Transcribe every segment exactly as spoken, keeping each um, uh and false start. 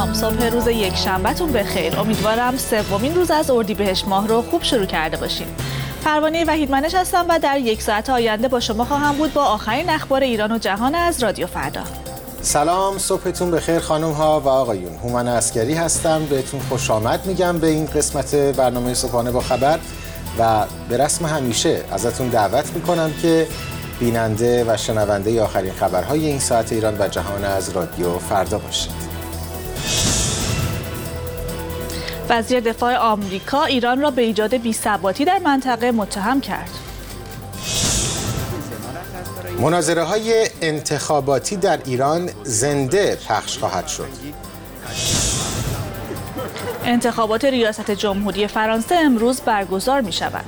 سلام، صبح روز یک شنبهتون بخیر. امیدوارم سومین روز از اردیبهشت ماه رو خوب شروع کرده باشیم. پروانه وحیدمنش هستم و در یک ساعت آینده با شما خواهم بود با آخرین اخبار ایران و جهان از رادیو فردا. سلام، صبحتون بخیر خانم ها و آقایون. هومن عسکری هستم، بهتون خوش آمد میگم به این قسمت برنامه صبحانه با خبر و به رسم همیشه ازتون دعوت میکنم که بیننده و شنونده آخرین خبرهای این ساعت ایران و جهان از رادیو فردا باشید. وزیر دفاع آمریکا ایران را به ایجاد بی‌ثباتی در منطقه متهم کرد. مناظره های انتخاباتی در ایران زنده پخش خواهد شد. انتخابات ریاست جمهوری فرانسه امروز برگزار می شود.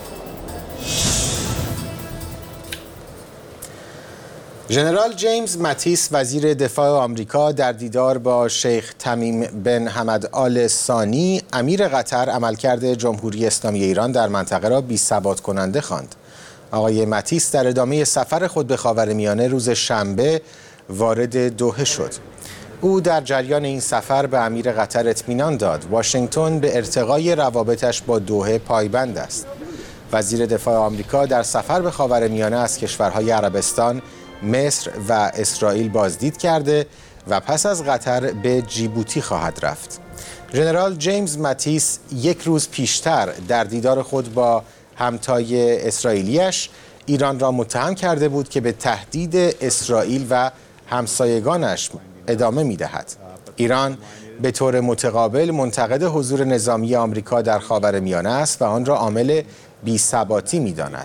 ژنرال جیمز ماتیس وزیر دفاع آمریکا در دیدار با شیخ تمیم بن حمد آل ثانی امیر قطر عملکرد جمهوری اسلامی ایران در منطقه را بی‌ثبات کننده خواند. آقای ماتیس در ادامه سفر خود به خاورمیانه روز شنبه وارد دوحه شد. او در جریان این سفر به امیر قطر اطمینان داد واشنگتن به ارتقای روابطش با دوحه پایبند است. وزیر دفاع آمریکا در سفر به خاورمیانه از کشورهای عربستان، مصر و اسرائیل بازدید کرده و پس از قطر به جیبوتی خواهد رفت. ژنرال جیمز ماتیس یک روز پیشتر در دیدار خود با همتای اسرائیلیش ایران را متهم کرده بود که به تهدید اسرائیل و همسایگانش ادامه می‌دهد. ایران به طور متقابل منتقد حضور نظامی آمریکا در خاورمیانه است و آن را عامل بی‌ثباتی می‌داند.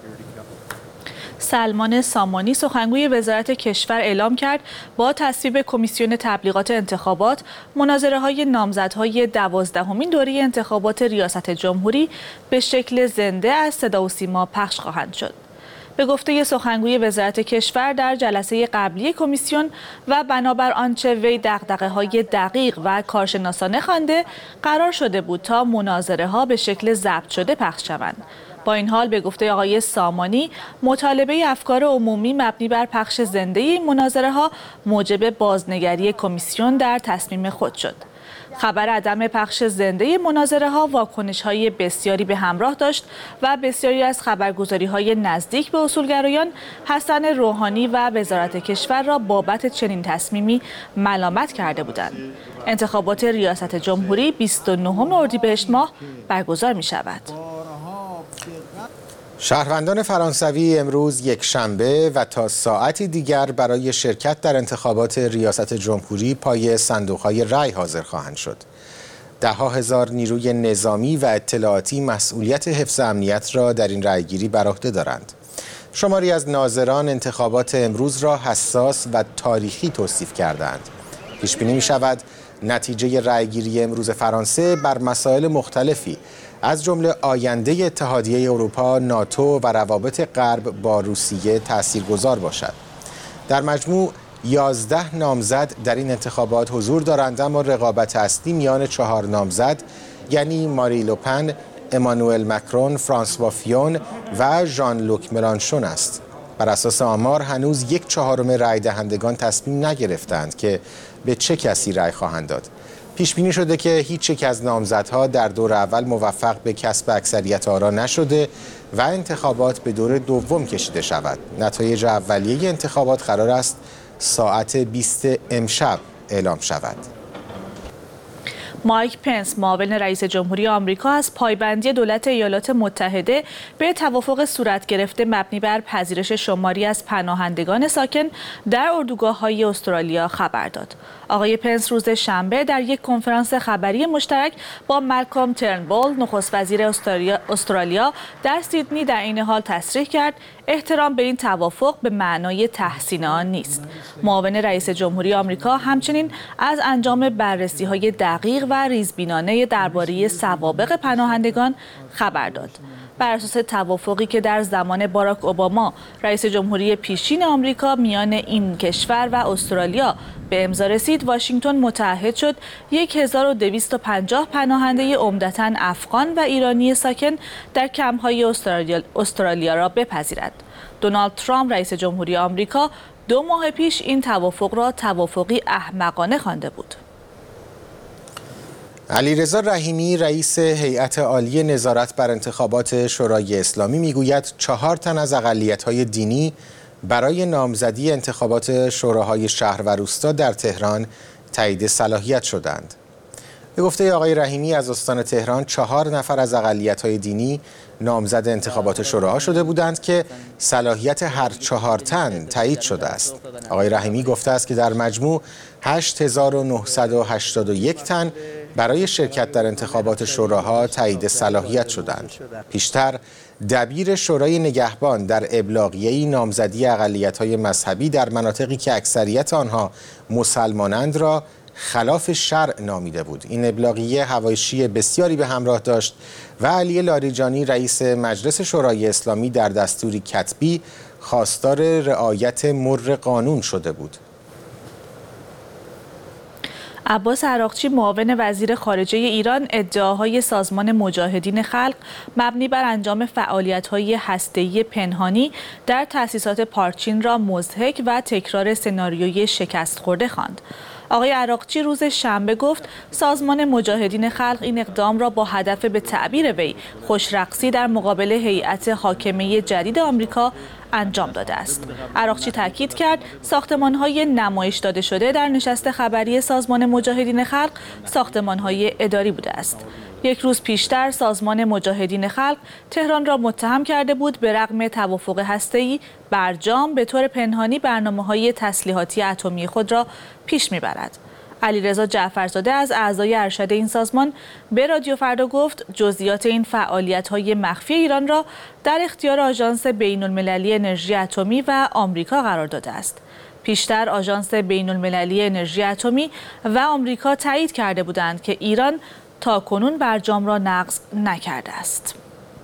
سلمان سامانی سخنگوی وزارت کشور اعلام کرد با تصویب کمیسیون تبلیغات انتخابات مناظره‌های نامزدهای دوازدهمین دوره انتخابات ریاست جمهوری به شکل زنده از صدا و سیما پخش خواهند شد. به گفته سخنگوی وزارت کشور در جلسه قبلی کمیسیون و بنابر آنچه وی دغدغه‌های دقیق و کارشناسانه خوانده، قرار شده بود تا مناظره‌ها به شکل ضبط شده پخش شوند. با این حال به گفته آقای سامانی مطالبه افکار عمومی مبنی بر پخش زنده این مناظره‌ها موجب بازنگری کمیسیون در تصمیم خود شد. خبر عدم پخش زنده مناظره‌ها واکنش‌های بسیاری به همراه داشت و بسیاری از خبرگزاری‌های نزدیک به اصولگرایان حسن روحانی و وزارت کشور را بابت چنین تصمیمی ملامت کرده بودند. انتخابات ریاست جمهوری بیست و نهم اردیبهشت ماه برگزار می‌شود. شهروندان فرانسوی امروز یک شنبه و تا ساعتی دیگر برای شرکت در انتخابات ریاست جمهوری پای صندوق‌های رای حاضر خواهند شد. ده‌ها هزار نیروی نظامی و اطلاعاتی مسئولیت حفظ امنیت را در این رایگیری بر عهده دارند. شماری از ناظران انتخابات امروز را حساس و تاریخی توصیف کردند. پیش بینی می‌شود نتیجه رایگیری امروز فرانسه بر مسائل مختلفی از جمله آینده اتحادیه اروپا، ناتو و روابط غرب با روسیه تاثیرگذار باشد. در مجموع یازده نامزد در این انتخابات حضور دارند، اما رقابت اصلی میان چهار نامزد یعنی ماری لوپن، امانوئل مکرون، فرانسوا فیون و ژان لوک ملانشون است. بر اساس آمار هنوز یک چهارم رای دهندگان تصمیم نگرفتند که به چه کسی رای خواهند داد. پیش بینی شده که هیچ یک از نامزدها در دور اول موفق به کسب اکثریت آرا نشده و انتخابات به دور دوم کشیده شود. نتایج اولیه انتخابات قرار است ساعت بیست امشب اعلام شود. مایک پنس معاون رئیس جمهوری آمریکا از پایبندی دولت ایالات متحده به توافق صورت گرفته مبنی بر پذیرش شماری از پناهندگان ساکن در اردوگاه‌های استرالیا خبر داد. آقای پنس روز شنبه در یک کنفرانس خبری مشترک با مالکوم ترنبول نخست وزیر استرالیا, استرالیا در سیدنی در این حال تصریح کرد احترام به این توافق به معنای تحسین آن نیست. معاون رئیس جمهوری آمریکا همچنین از انجام بررسی‌های دقیق و ریزبینانه درباره سوابق پناهندگان خبر داد. بر اساس توافقی که در زمان باراک اوباما رئیس جمهوری پیشین آمریکا میان این کشور و استرالیا به امضا رسید، واشنگتن متعهد شد هزار و دویست و پنجاه پناهنده عمدتاً افغان و ایرانی ساکن در کمپ‌های استرالیا, استرالیا را بپذیرد. دونالد ترامپ رئیس جمهوری آمریکا دو ماه پیش این توافق را توافقی احمقانه خوانده بود. علیرضا رحیمی رئیس هیئت عالی نظارت بر انتخابات شورای اسلامی میگوید چهار تن از اقلیت‌های دینی برای نامزدی انتخابات شوراهای شهر و روستا در تهران تایید صلاحیت شدند. به گفته آقای رحیمی از استان تهران چهار نفر از اقلیت‌های دینی نامزد انتخابات شوراها شده بودند که صلاحیت هر چهار تن تایید شده است. آقای رحیمی گفته است که در مجموع هشت هزار و نهصد و هشتاد و یک تن برای شرکت در انتخابات شوراها تایید صلاحیت شدند. پیشتر دبیر شورای نگهبان در ابلاغیه‌ای نامزدی اقلیت‌های مذهبی در مناطقی که اکثریت آنها مسلمانند را خلاف شرع نامیده بود. این ابلاغیه حواشی بسیاری به همراه داشت و علی لاریجانی رئیس مجلس شورای اسلامی در دستوری کتبی خواستار رعایت مر قانون شده بود. عباس عراقچی معاون وزیر خارجه ایران ادعاهای سازمان مجاهدین خلق مبنی بر انجام فعالیت‌های هسته‌ای پنهانی در تأسیسات پارچین را مضحک و تکرار سناریوی شکست خورده خواند. آقای عراقچی روز شنبه گفت سازمان مجاهدین خلق این اقدام را با هدف به تعبیر وی خوشرقصی در مقابل هیئت حاکمه جدید آمریکا انجام داده است. عراقچی تاکید کرد ساختمان‌های نمایش داده شده در نشست خبری سازمان مجاهدین خلق ساختمان‌های اداری بوده است. یک روز پیشتر سازمان مجاهدین خلق تهران را متهم کرده بود به رغم توافق هسته‌ای برجام به طور پنهانی برنامه‌های تسلیحاتی اتمی خود را پیش می‌برد. علیرضا جعفرزاده از اعضای ارشد این سازمان به رادیو فردا گفت جزئیات این فعالیت‌های مخفی ایران را در اختیار آژانس بین‌المللی انرژی اتمی و آمریکا قرار داده است. پیشتر آژانس بین‌المللی انرژی اتمی و آمریکا تایید کرده بودند که ایران تاکنون برجام را نقض نکرده است.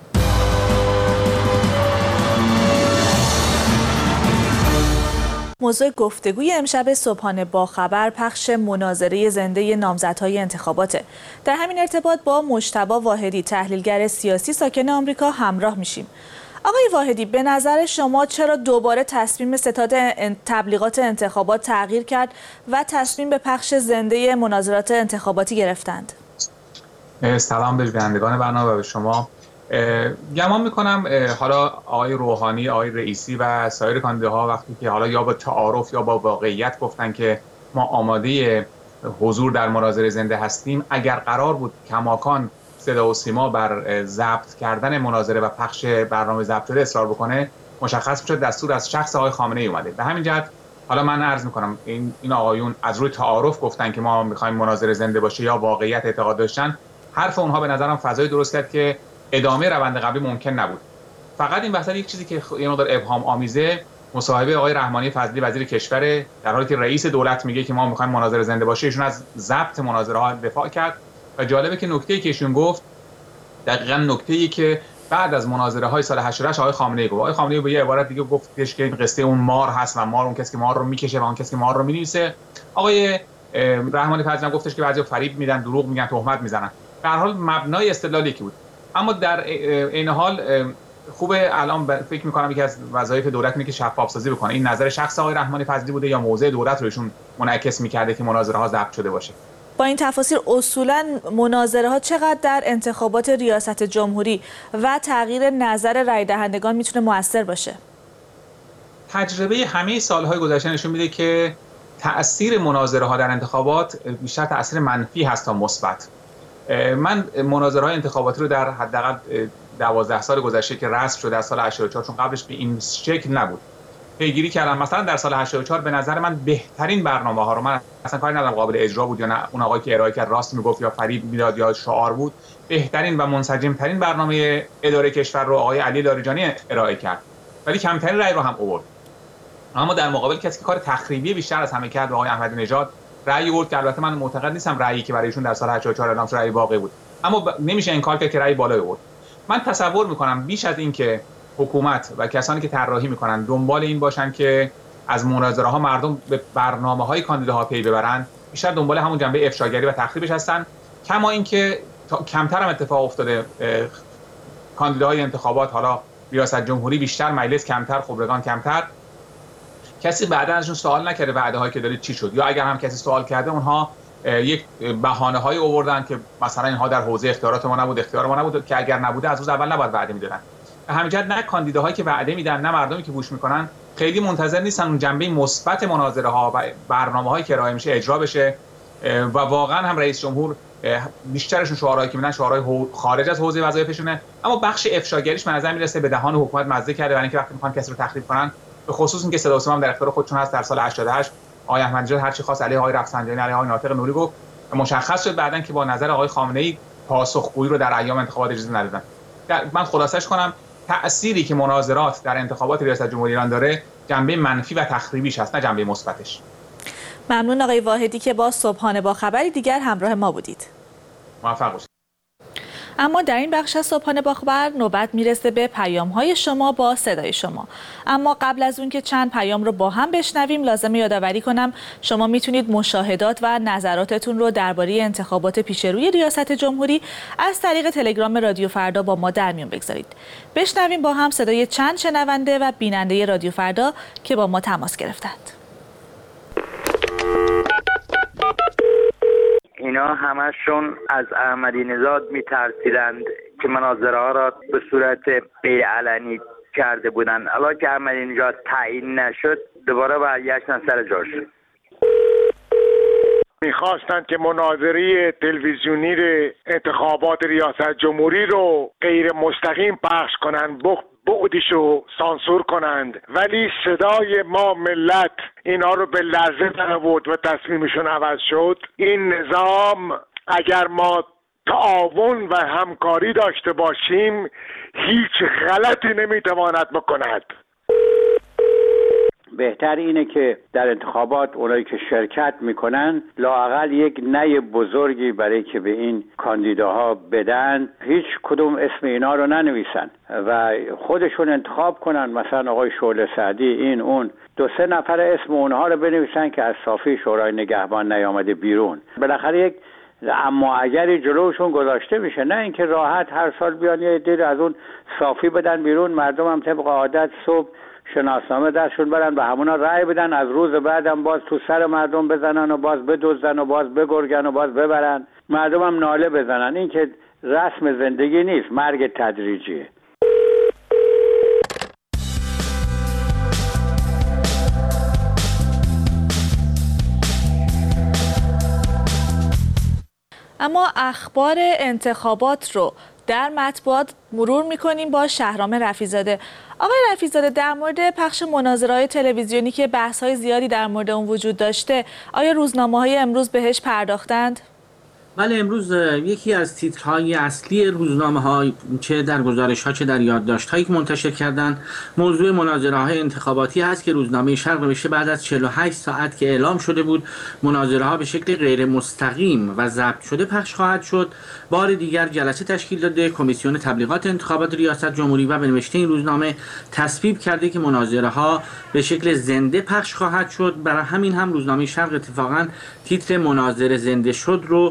موضوع گفتگوی امشب صبحانه با خبر پخش مناظره زنده نامزدهای انتخاباته. در همین ارتباط با مجتبی واحدی تحلیلگر سیاسی ساکن آمریکا همراه میشیم. آقای واحدی، به نظر شما چرا دوباره تصمیم ستاد تبلیغات انتخابات تغییر کرد و تصمیم به پخش زنده مناظرات انتخاباتی گرفتند؟ سلام به بینندگان برنامه و به شما. گمان میکنم حالا آقای روحانی، آقای رئیسی و سایر کاندیداها وقتی که حالا یا با تعارف یا با واقعیت گفتن که ما آماده حضور در مناظره زنده هستیم، اگر قرار بود کماکان صدا و سیما بر ضبط کردن مناظره و پخش برنامه ضبط شده اصرار بکنه، مشخص میشد دستور از شخص آقای خامنه‌ای اومده. به همین جهت حالا من عرض میکنم این این آقایون از روی تعارف گفتن که ما میخوایم مناظره زنده باشه یا واقعیت اعتقاد داشتن، حرف اونها به نظرم فضای درست کرد که ادامه روند قبلی ممکن نبود. فقط این وسط یک چیزی که یه مقدار ابهام آمیزه، مصاحبه آقای رحمانی فضلی وزیر کشور در حالی که رئیس دولت میگه که ما میخوایم مناظره زنده باشه، ایشون از ضبط مناظره ها دفاع کرد و جالبه که نکته‌ای که ایشون گفت دقیقاً نکته‌ای که بعد از مناظره های سال هشتاد و هشت آقای خامنه‌ای گفت. آقای خامنه‌ای به یه عبارت دیگه گفتش که این قصه اون مار هست و مار اون کسی که مار رو میکشه و اون کسی که مار رو می‌نویسه. آقای رحمانی فضلی گفتش که بعضی فریب میدن، دروغ میگن، تهمت میزنن. به هر حال مبنای استدلالی که بود. اما در این حال خوبه الان فکر می‌کنم یکی از وظایف دولت اینه که شفاف سازی بکنه. این نظر شخص آقای رحمانی فضلی بوده یا موضع دولت رو ایشون منعکس می‌کرده که مناظره ها ضبط شده باشه؟ با این تفاصیل اصولاً مناظره ها چقدر در انتخابات ریاست جمهوری و تغییر نظر رای دهندگان میتونه مؤثر باشه؟ تجربه همه سالهای گذشته نشون میده که تأثیر مناظره ها در انتخابات بیشتر تأثیر منفی هست تا مثبت. من مناظره های انتخاباتی رو در حداقل دوازده سال گذشته که رسم شده از سال هشتاد و چهار، چون قبلش به این شکل نبود، پیگیری کردم. مثلا در سال هشتاد و چهار به نظر من بهترین برنامه ها رو، من اصلا کاری ندارم قابل اجرا بود یا نه، اون آقایی که ارائه کرد راست میگفت یا فریب میداد یا شعار بود، بهترین و منسجم ترین برنامه اداره کشور رو آقای علی لاریجانی ارائه کرد، ولی کمترین رأی رو هم آورد. اما در مقابل کسی که کار تخریبی بیشتر از همه کرد آقای احمدی نژاد رأی آورد که البته من معتقد نیستم رأیی که برای ایشون در سال هشتاد و چهار اعلام شد رأی واقعی بود، اما ب... نمیشه انکار کرد که رأی بالا آورد. من تصور میکنم بیش از این که حکومت و کسانی که طراحی میکنن دنبال این باشن که از مناظره ها مردم به برنامه های کاندیداها پی ببرن، بیشتر دنبال همون جنبه افشاگری و تخریبش هستن. کما اینکه کمتر هم اتفاق افتاده کاندیداهای انتخابات، حالا ریاست جمهوری بیشتر، مجلس کمتر، خبرگان کمتر، کسی بعدا ازشون سوال نکرده وعده هایی که دارید چی شد، یا اگر هم کسی سوال کرده اونها یک بهانه هایی آوردن که مثلا اینها در حوزه اختیارات ما نبود، اختیار ما نبود، که اگر نبوده از روز اول نباید وعده میدادن. همین جهت نه کاندیداهایی که وعده میدن نه مردمی که گوش میکنن خیلی منتظر نیستن اون جنبه مثبت مناظره ها و برنامه‌هایی که ارائه میشه اجرا بشه و واقعا هم رئیس جمهور بیشترشون شعارهایی که میدن شعارهای خارج از حوزه وظایفشونه، اما بخش افشاگریش به نظر میرسه به دهان حکومت مزه کرده، برای اینکه وقتی میخوان کسی رو تخریب کنن، به خصوص اینکه صدا و سیما در اختیار خودشون هست. در سال هشتاد و هشت آقای احمدی‌نژاد هر چی خواست علیه آقای رفسنجانی، علیه آقای ناطق نوری گفت. مشخص شد بعدن که با نظر آقای خامنه‌ای پاسخگویی رو در ایام انتخابات اجازه ندادن. من خلاصش کنم تأثیری که مناظرات در انتخابات ریاست جمهوری ایران داره جنبه منفی و تخریبیش هست، نه جنبه مثبتش. ممنون آقای واحدی که با صبحانه با خبری دیگر همراه ما بودید. موفق باشید. اما در این بخش از صبحانه با خبر نوبت میرسه به پیام‌های شما با صدای شما. اما قبل از اون که چند پیام رو با هم بشنویم لازمه یادآوری کنم شما میتونید مشاهدات و نظراتتون رو درباره انتخابات پیش روی ریاست جمهوری از طریق تلگرام رادیو فردا با ما در میون بگذارید. بشنویم با هم صدای چند شنونده و بیننده رادیو فردا که با ما تماس گرفتند. اینا همشون از احمدی نژاد میترسیدند که مناظره ها را به صورت غیر علنی کرده بودند. الان که احمدی نژاد تعیین نشد دوباره برگشتن سر جاش. میخواستند که مناظره تلویزیونی انتخابات ریاست جمهوری رو غیر مستقیم پخش کنند، بعدیشو سانسور کنند، ولی صدای ما ملت اینا رو به لرزه در آورد و تصمیمشون عوض شد. این نظام اگر ما تعاون و همکاری داشته باشیم هیچ غلطی نمیتواند بکند. بهتر اینه که در انتخابات اونایی که شرکت میکنن لااقل یک نی بزرگی برای که به این کاندیداها بدن، هیچ کدوم اسم اینا رو ننویسن و خودشون انتخاب کنن. مثلا آقای شعله سعدی، این اون دو سه نفر اسم اونها رو بنویسن که از صافی شورای نگهبان نیامده بیرون. بالاخره یک اما اگری جلوشون گذاشته میشه، نه اینکه راحت هر سال بیان یه عده از اون صافی بدن بیرون، مردم هم طبق عادت صبح شناسنامه دستشون برن و همونا رأی بدن، از روز بعدم باز تو سر مردم بزنن و باز بدزدن و باز بگرگن و باز ببرن، مردم هم ناله بزنن. این که رسم زندگی نیست، مرگ تدریجیه. اما اخبار انتخابات رو در مطبوعات مرور می‌کنیم با شهرام رفیع‌زاده. آقای رفیع‌زاده، در مورد پخش مناظره‌های تلویزیونی که بحث‌های زیادی در مورد اون وجود داشته، آیا روزنامه‌های امروز بهش پرداختند؟ بله، امروز یکی از تیترهای اصلی روزنامه‌ها چه در گزارش‌ها چه در یادداشت‌هایی که منتشر کردن موضوع مناظره‌های انتخاباتی هست که روزنامه شرق نوشته بعد از چهل و هشت ساعت که اعلام شده بود مناظره‌ها به شکل غیر مستقیم و ضبط شده پخش خواهد شد، بار دیگر جلسه تشکیل داده کمیسیون تبلیغات انتخابات ریاست جمهوری و به نوشته این روزنامه تصویب کرده که مناظره‌ها به شکل زنده پخش خواهد شد. برای همین هم روزنامه شرق اتفاقاً تیتر مناظره زنده شد رو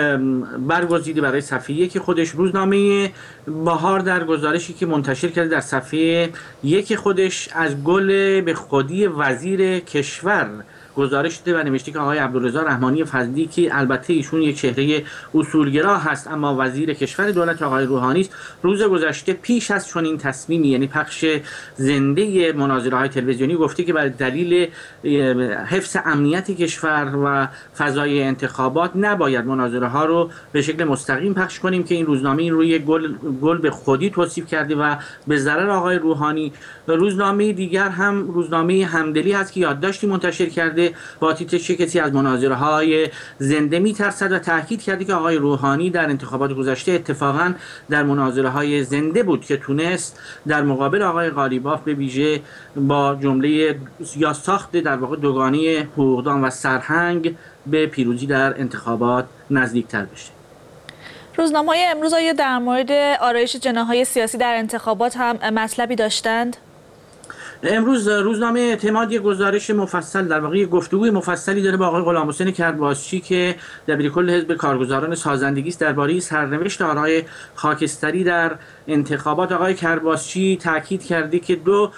برگزیده برای صفحه یک خودش. روزنامه بهار در گزارشی که منتشر کرده در صفحه یک خودش از گل به خودی وزیر کشور گزارش داده و نوشته که آقای عبدالرضا رحمانی فضلی که البته ایشون یک چهره اصولگرا هست اما وزیر کشور دولت آقای روحانی است، روز گذشته پیش از چنین تصمیمی یعنی پخش زنده مناظره‌های تلویزیونی گفته که بر دلیل حفظ امنیت کشور و فضای انتخابات نباید مناظره‌ها رو به شکل مستقیم پخش کنیم که این روزنامه این روی گل گل به خودی توصیف کرده و به ضرر آقای روحانی. روزنامه دیگر هم روزنامه همدلی هست که یادداشتی منتشر کرده با تیتر چه کسی از مناظره‌های زنده می‌ترسد و تاکید کرده که آقای روحانی در انتخابات گذشته اتفاقاً در مناظره‌های زنده بود که تونست در مقابل آقای قالیباف به ویژه با جمله یا ساخت در واقع دوگانه حقوقدان و سرهنگ به پیروزی در انتخابات نزدیکتر بشه. روزنامه‌های امروز آیا در مورد آرایش جناح‌های سیاسی در انتخابات هم مطلبی داشتند؟ امروز روزنامه اعتماد یک گزارش مفصل، در واقع گفتگوی مفصلی داره با آقای غلامحسین کردباسچی که دبیرکل حزب کارگزاران سازندگی است درباره سرنوشت آرای خاکستری در انتخابات. آقای کردباسچی تاکید کرده که دو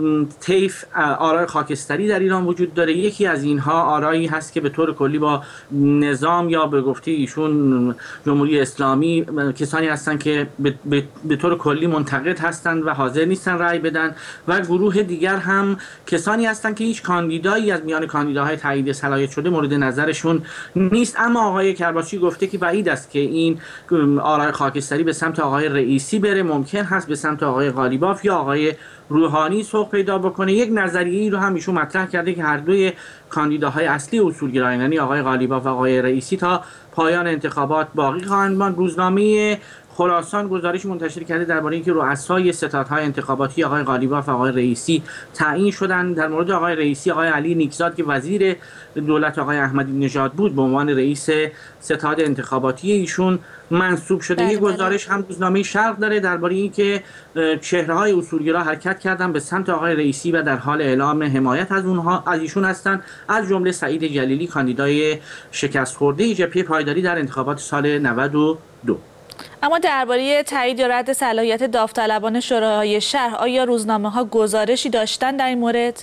طیف آرای خاکستری در ایران وجود داره. یکی از اینها آرایی هست که به طور کلی با نظام یا به گفته ایشون جمهوری اسلامی کسانی هستند که به, به،, به طور کلی منتقد هستند و حاضر نیستن رأی بدن، و گروه دیگر هم کسانی هستند که هیچ کاندیدایی از میان کاندیداهای تایید صلاحیت شده مورد نظرشون نیست. اما آقای کردباسچی گفته که بعید است که این آرای خاکستری به سمت آقای رئیسی بره، ممکن هست به سمت آقای قالیباف یا آقای روحانی سوق پیدا بکنه. یک نظریه‌ای رو هم ایشون مطرح کرده که هر دوی کاندیداهای اصلی اصولگرایان یعنی آقای قالیباف و آقای رئیسی تا پایان انتخابات باقی خواهند ماند. روزنامه خراسان گزارش منتشر کرده درباره اینکه رؤسای ستادهای انتخاباتی آقای قالیباف و آقای رئیسی تعیین شدند. در مورد آقای رئیسی، آقای علی نیکزاد که وزیر دولت آقای احمدی نژاد بود به عنوان رئیس ستاد انتخاباتی ایشون منصوب شده. یک گزارش هم روزنامه شرق داره درباره اینکه چهره‌های اصولگرا حرکت کردن به سمت آقای رئیسی و در حال اعلام حمایت از اونها از ایشون هستند، از جمله سعید جلیلی کاندیدای شکست خورده جبهه پایداری در انتخابات سال نود و دو. اما درباره تایید یا رد صلاحیت داوطلبان شورای شهر آیا روزنامه‌ها گزارشی داشتن در این مورد؟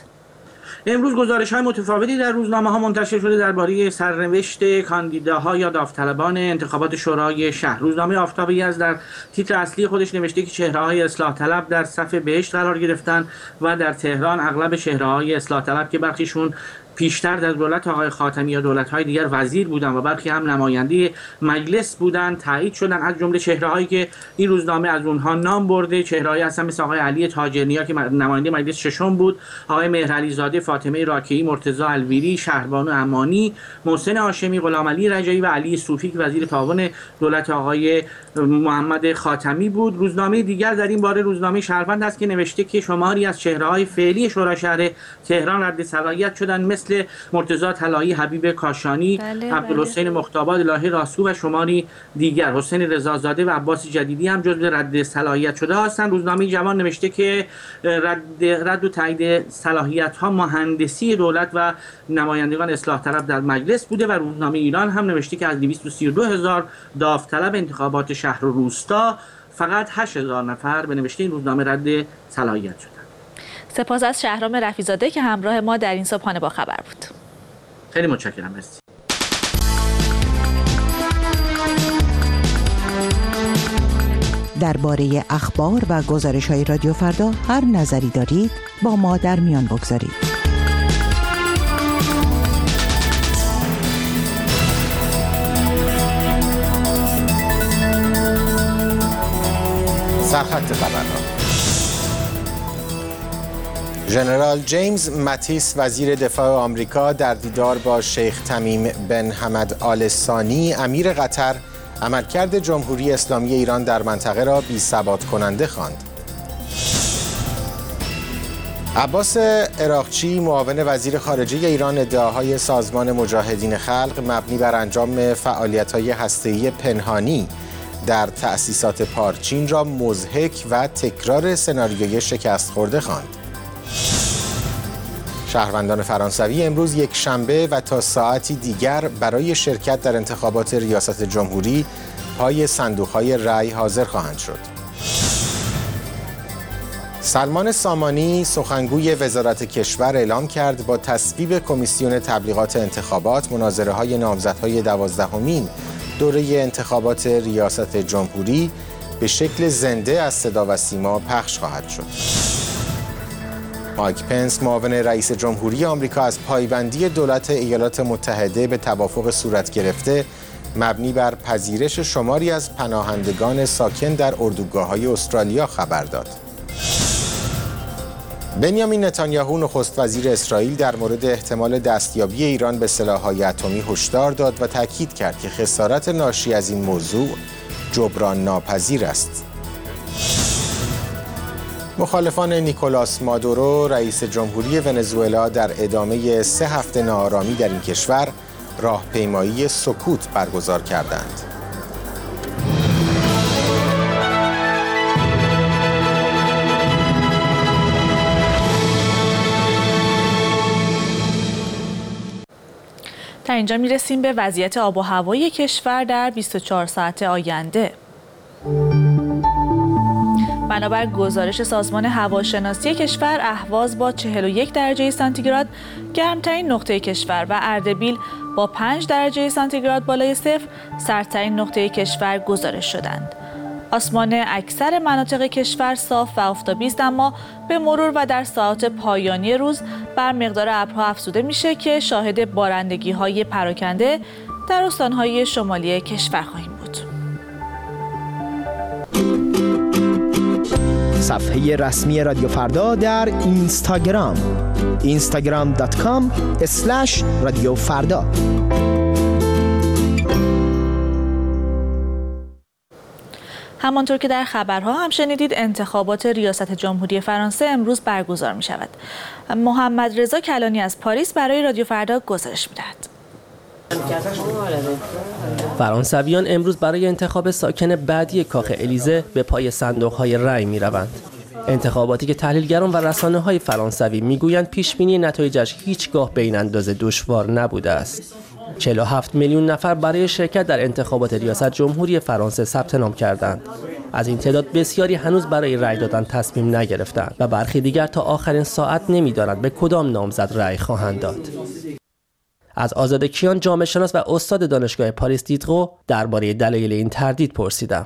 امروز گزارش‌های متفاوتی در روزنامه‌ها منتشر شده درباره سرنوشت کاندیداها یا داوطلبان انتخابات شورای شهر. روزنامه آفتاب یزد در تیتر اصلی خودش نوشته که چهره‌های اصلاح طلب در صف بهشت قرار گرفتن و در تهران اغلب چهره‌های اصلاح طلب که برخیشون پیشتر در دولت آقای خاتمی یا دولت‌های دیگر وزیر بودن و برخی هم نماینده مجلس بودن تایید شدن، از جمله چهره‌هایی که این روزنامه از اونها نام برده. چهره‌هایی هستن مثل آقای علی تاجرنیا که نماینده مجلس ششم بود، آقای مهرعلی زاده، فاطمه راکعی، مرتضی الویری، شهربانو امانی، محسن هاشمی، غلامعلی رجایی و علی صوفی که وزیر تعاون دولت آقای محمد خاتمی بود. روزنامه دیگر در این باره روزنامه شهروند است که نوشته که شماری از چهره‌های فعلی شورای شهر تهران رد صلاحیت شدن مثل مرتضی طلایی، حبیب کاشانی، بله عبدالحسین بله. مختاباد، الهی راسو و شماری دیگر. حسین رضازاده و عباس جدیدی هم جزو رد صلاحیت شده هستند. روزنامه جوان نوشته که رد رد و تایید صلاحیت ها مهندسی دولت و نمایندگان اصلاح طلب در مجلس بوده و روزنامه ایران هم نوشته که از دویست و سی و دو هزار داوطلب انتخابات شهر و روستا فقط هشت هزار نفر به نوشته این روزنامه رد صلاحیت شدند. سپاس از شهرام رفیع‌زاده که همراه ما در این صبحانه با خبر بود. خیلی متشکرم. مرسی. درباره اخبار و گزارش‌های رادیو فردا هر نظری دارید با ما در میان بگذارید. سرخط خبرها. ژنرال جیمز ماتیس وزیر دفاع آمریکا در دیدار با شیخ تمیم بن حمد آل ثانی امیر قطر عملکرد جمهوری اسلامی ایران در منطقه را بی‌ثبات کننده خواند. عباس عراقچی معاون وزیر خارجه ایران ادعاهای سازمان مجاهدین خلق مبنی بر انجام فعالیت‌های هسته‌ای پنهانی در تأسیسات پارچین را مضحک و تکرار سناریوی شکست خورده خواند. شهروندان فرانسوی امروز یک شنبه و تا ساعتی دیگر برای شرکت در انتخابات ریاست جمهوری پای صندوق‌های رای حاضر خواهند شد. سلمان سامانی سخنگوی وزارت کشور اعلام کرد با تصویب کمیسیون تبلیغات انتخابات مناظره‌های نامزدهای دوازدهمین دوره انتخابات ریاست جمهوری به شکل زنده از صدا و سیما پخش خواهد شد. مایک پنس معاون رئیس جمهوری آمریکا از پایبندی دولت ایالات متحده به توافق صورت گرفته مبنی بر پذیرش شماری از پناهندگان ساکن در اردوگاه‌های استرالیا خبر داد. بنیامین نتانیاهو نخست وزیر اسرائیل در مورد احتمال دستیابی ایران به سلاح‌های اتمی هشدار داد و تاکید کرد که خسارت ناشی از این موضوع جبران ناپذیر است. مخالفان نیکولاس مادورو رئیس جمهوری ونزوئلا در ادامه سه هفته ناآرامی در این کشور راهپیمایی سکوت برگزار کردند. در اینجا میرسیم به وضعیت آب و هوای کشور در بیست و چهار ساعت آینده. بنابر گزارش سازمان هواشناسی کشور، اهواز با چهل و یک درجه سانتیگراد گرمترین نقطه کشور و اردبیل با پنج درجه سانتیگراد بالای صفر سردترین نقطه کشور گزارش شدند. آسمان اکثر مناطق کشور صاف و آفتابی است، اما به مرور و در ساعات پایانی روز بر مقدار ابرها افزوده میشه که شاهد بارندگی‌های پراکنده در استان‌های شمالی کشور خواهیم بود. صفحه رسمی رادیو فردا در اینستاگرام اینستاگرام دات کام اسلش رادیو فردا. همانطور که در خبرها هم شنیدید، انتخابات ریاست جمهوری فرانسه امروز برگزار می شود. محمد رضا کلانی از پاریس برای رادیو فردا گزارش می دهد. فرانسویان امروز برای انتخاب ساکن بعدی کاخ الیزه به پای صندوق‌های رأی می‌روند. انتخاباتی که تحلیلگران و رسانه‌های فرانسوی می‌گویند پیش‌بینی نتایجش هیچگاه به این اندازه دشوار نبوده است. چهل و هفت میلیون نفر برای شرکت در انتخابات ریاست جمهوری فرانسه ثبت نام کردند. از این تعداد بسیاری هنوز برای رأی دادن تصمیم نگرفتند و برخی دیگر تا آخرین ساعت نمی‌دانند به کدام نامزد رأی خواهند داد. از آزاده کیان، جامعه شناس و استاد دانشگاه پاریس دیدرو، درباره دلایل این تردید پرسیدم.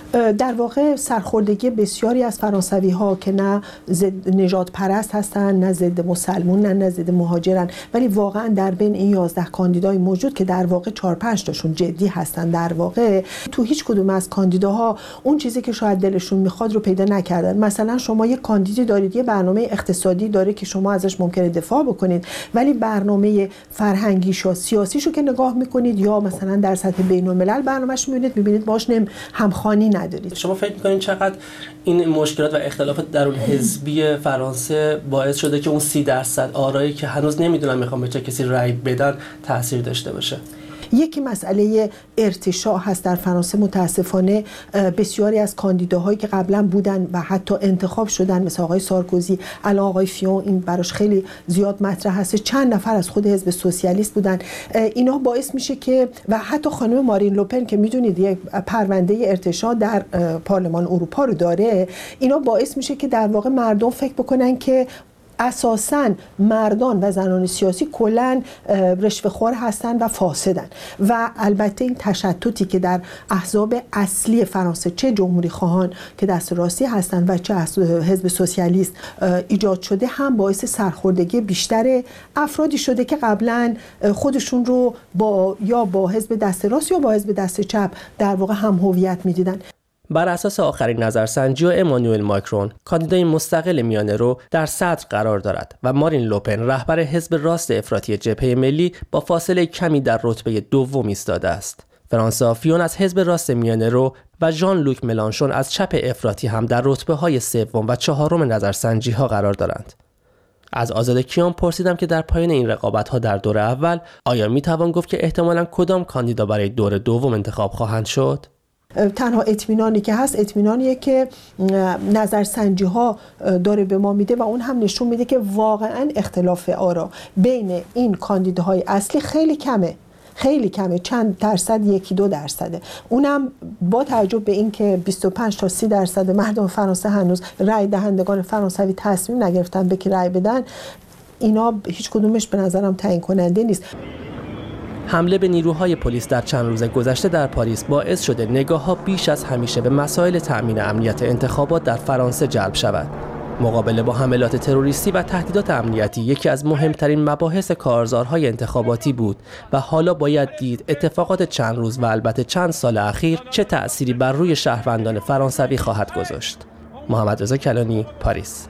در واقع سرخوردگی بسیاری از فرانسوی ها که نه ضد نژاد پرست هستن، نه ضد مسلمون، نه, نه ضد مهاجرن، ولی واقعا در بین این یازده کاندیدای موجود که در واقع چهار پنج تاشون جدی هستن، در واقع تو هیچ کدوم از کاندیداها اون چیزی که شاید دلشون میخواد رو پیدا نکردن. مثلا شما یک کاندیدی دارید، یه برنامه اقتصادی داره که شما ازش ممکنه دفاع بکنید، ولی برنامه فرهنگیش و سیاسیشو که نگاه میکنید یا مثلا در سطح بین‌الملل برنامه‌اش میبینید میبینید باش نم همخوانی ندارید. شما فکر می‌کنید چقدر این مشکلات و اختلافات درون حزبی فرانسه باعث شده که اون سی درصد آرایی که هنوز نمیدونن میخوام به چه کسی رأی بدن تاثیر داشته باشه؟ یکی مسئله ارتشاء هست در فرانسه. متاسفانه بسیاری از کاندیداهایی که قبلا بودن و حتی انتخاب شدن مثل آقای سارکوزی، الان آقای فیون، این براش خیلی زیاد مطرح هست، چند نفر از خود حزب سوسیالیست بودن. اینا باعث میشه که و حتی خانم مارین لوپن که میدونید یک پرونده ارتشاء در پارلمان اروپا رو داره، اینا باعث میشه که در واقع مردم فکر بکنن که اساساً مردان و زنان سیاسی کلاً رشوه‌خوار هستن و فاسدن. و البته این تشتتی که در احزاب اصلی فرانسه، چه جمهوری خواهان که دست راستی هستن و چه حزب سوسیالیست، ایجاد شده، هم باعث سرخوردگی بیشتر افرادی شده که قبلاً خودشون رو با یا با حزب دست راست یا با حزب دست چپ در واقع هم هویت می‌دیدن. بر اساس آخرین نظرسنجی، امانوئل ماکرون، کاندیدای مستقل میانه رو، در صدر قرار دارد و مارین لوپن، رهبر حزب راست افراطی جبهه ملی، با فاصله کمی در رتبه دوم ایستاده است. فرانسافیون از حزب راست میانه رو و ژان لوک ملانشون از چپ افراطی هم در رتبه‌های سوم و چهارم نظرسنجی‌ها قرار دارند. از آزاده کیان پرسیدم که در پایان این رقابت‌ها در دور اول آیا می‌توان گفت که احتمالاً کدام کاندیدا برای دور دوم انتخاب خواهند شد؟ تنها اطمینانی که هست اطمینانیه که نظرسنجی ها داره به ما میده و اون هم نشون میده که واقعا اختلاف آرا بین این کاندیداهای اصلی خیلی کمه خیلی کمه چند درصد، یکی دو درصده. اونم با توجه به این که بیست و پنج تا سی درصد مردم فرانسه هنوز رأی دهندگان فرانسوی تصمیم نگرفتن به کی رأی بدن. اینا هیچ کدومش به نظرم تعیین کننده نیست. حمله به نیروهای پلیس در چند روز گذشته در پاریس باعث شده نگاه‌ها بیش از همیشه به مسائل تأمین امنیت انتخابات در فرانسه جلب شود. مقابله با حملات تروریستی و تهدیدات امنیتی یکی از مهمترین مباحث کارزارهای انتخاباتی بود و حالا باید دید اتفاقات چند روز و البته چند سال اخیر چه تأثیری بر روی شهروندان فرانسوی خواهد گذاشت. محمد رضا کلانی، پاریس.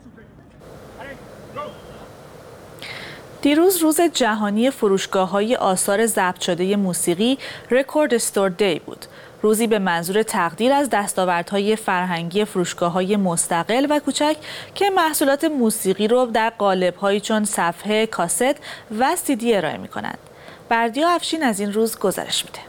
دیروز روز جهانی فروشگاه‌های آثار ضبط شده موسیقی رکورد استور دی بود. روزی به منظور تقدیر از دستاوردهای فرهنگی فروشگاه‌های مستقل و کوچک که محصولات موسیقی رو در قالب‌هایی چون صفحه، کاست و سی دی ارائه می‌کنند. بردیا افشین از این روز گزارش میده.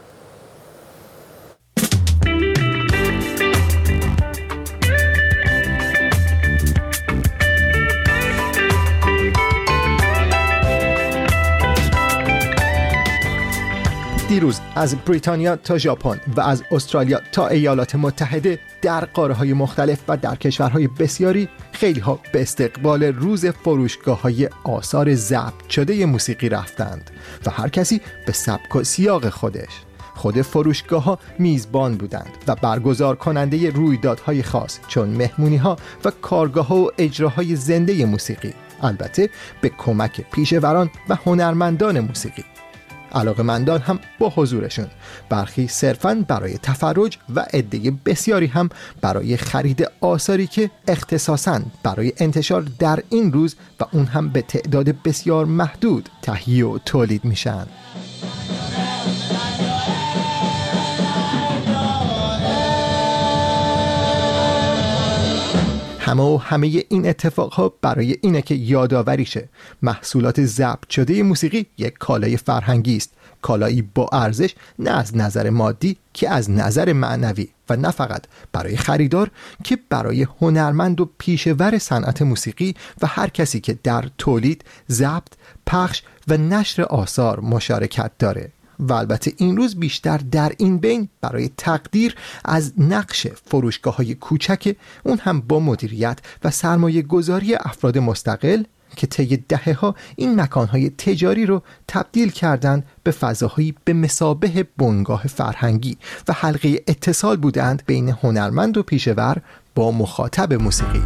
دیروز از بریتانیا تا ژاپن و از استرالیا تا ایالات متحده در قاره‌های مختلف و در کشورهای بسیاری خیلی ها به استقبال روز فروشگاه‌های آثار ضبط شده موسیقی رفتند و هر کسی به سبک و سیاق خودش. خود فروشگاه‌ها میزبان بودند و برگزار کننده رویدادهای خاص چون مهمونی‌ها و کارگاه‌ها و اجراهای زنده موسیقی، البته به کمک پیشوران و هنرمندان موسیقی. علاقه‌مندان هم با حضورشون، برخی صرفاً برای تفرج و عده بسیاری هم برای خرید آثاری که اختصاصاً برای انتشار در این روز و اون هم به تعداد بسیار محدود تهیه و تولید میشن. همه و همه این اتفاقها برای اینه که یادآوری شه محصولات ضبط شده موسیقی یک کالای فرهنگی است، کالایی با ارزش نه از نظر مادی که از نظر معنوی و نه فقط برای خریدار که برای هنرمند و پیشور صنعت موسیقی و هر کسی که در تولید، ضبط، پخش و نشر آثار مشارکت داره. و البته این روز بیشتر در این بین برای تقدیر از نقش فروشگاه‌های کوچک، اون هم با مدیریت و سرمایه گذاری افراد مستقل که طی دهه‌ها این مکان‌های تجاری رو تبدیل کردند به فضاهایی به مثابه بنگاه فرهنگی و حلقه اتصال بودند بین هنرمند و پیشور با مخاطب موسیقی.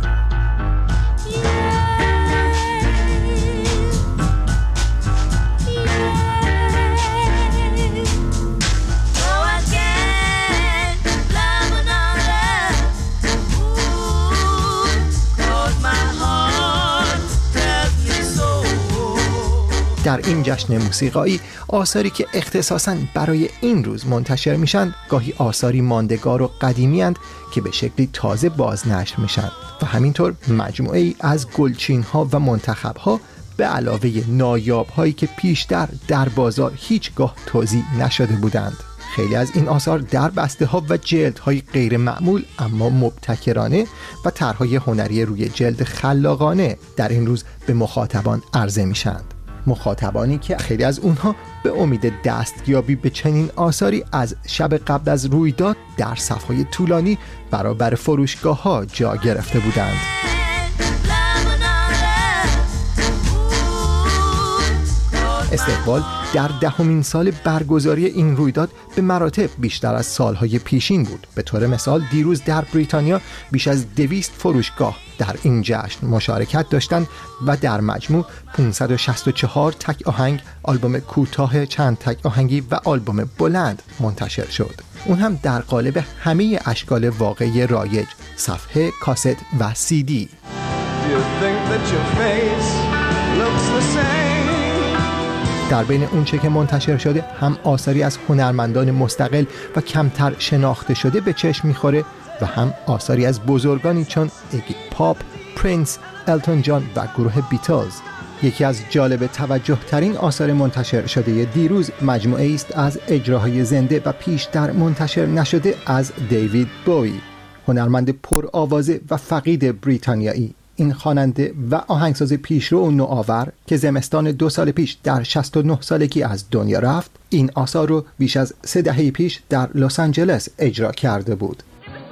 در این جشن موسیقایی آثاری که اختصاصاً برای این روز منتشر میشن گاهی آثاری ماندگار و قدیمی اند که به شکلی تازه بازنشر میشن و همینطور مجموعه ای از گلچین ها و منتخب ها به علاوه نایاب هایی که پیشتر در بازار هیچگاه توزیع نشده بودند. خیلی از این آثار در بسته ها و جلد های غیر معمول اما مبتکرانه و طرحهای هنری روی جلد خلاقانه در این روز به مخاطبان عرضه میشند. مخاطبانی که خیلی از اونها به امید دستیابی به چنین آثاری از شب قبل از رویداد در صف‌های طولانی برابر فروشگاه‌ها جا گرفته بودند. استقبال در دهمین سال برگزاری این رویداد به مراتب بیشتر از سالهای پیشین بود. به طور مثال دیروز در بریتانیا بیش از دویست فروشگاه در این جشن مشارکت داشتند و در مجموع پانصد و شصت و چهار تک آهنگ، آلبوم کوتاه چند تک آهنگی و آلبوم بلند منتشر شد. اون هم در قالب همه اشکال واقعی رایج، صفحه، کاست و سی دی. در بین اونچه که منتشر شده هم آثاری از هنرمندان مستقل و کمتر شناخته شده به چشم میخوره و هم آثاری از بزرگانی چون ایگی پاپ، پرینس، التون جان و گروه بیتلز. یکی از جالب توجه ترین آثار منتشر شده دیروز مجموعه است از اجراهای زنده و پیشتر منتشر نشده از دیوید بوی، هنرمند پرآوازه و فقید بریتانیایی. این خواننده و آهنگساز پیشرو و نوآور که زمستان دو سال پیش در شصت و نه سالگی از دنیا رفت، این آثار رو بیش از سه دهه پیش در لس آنجلس اجرا کرده بود.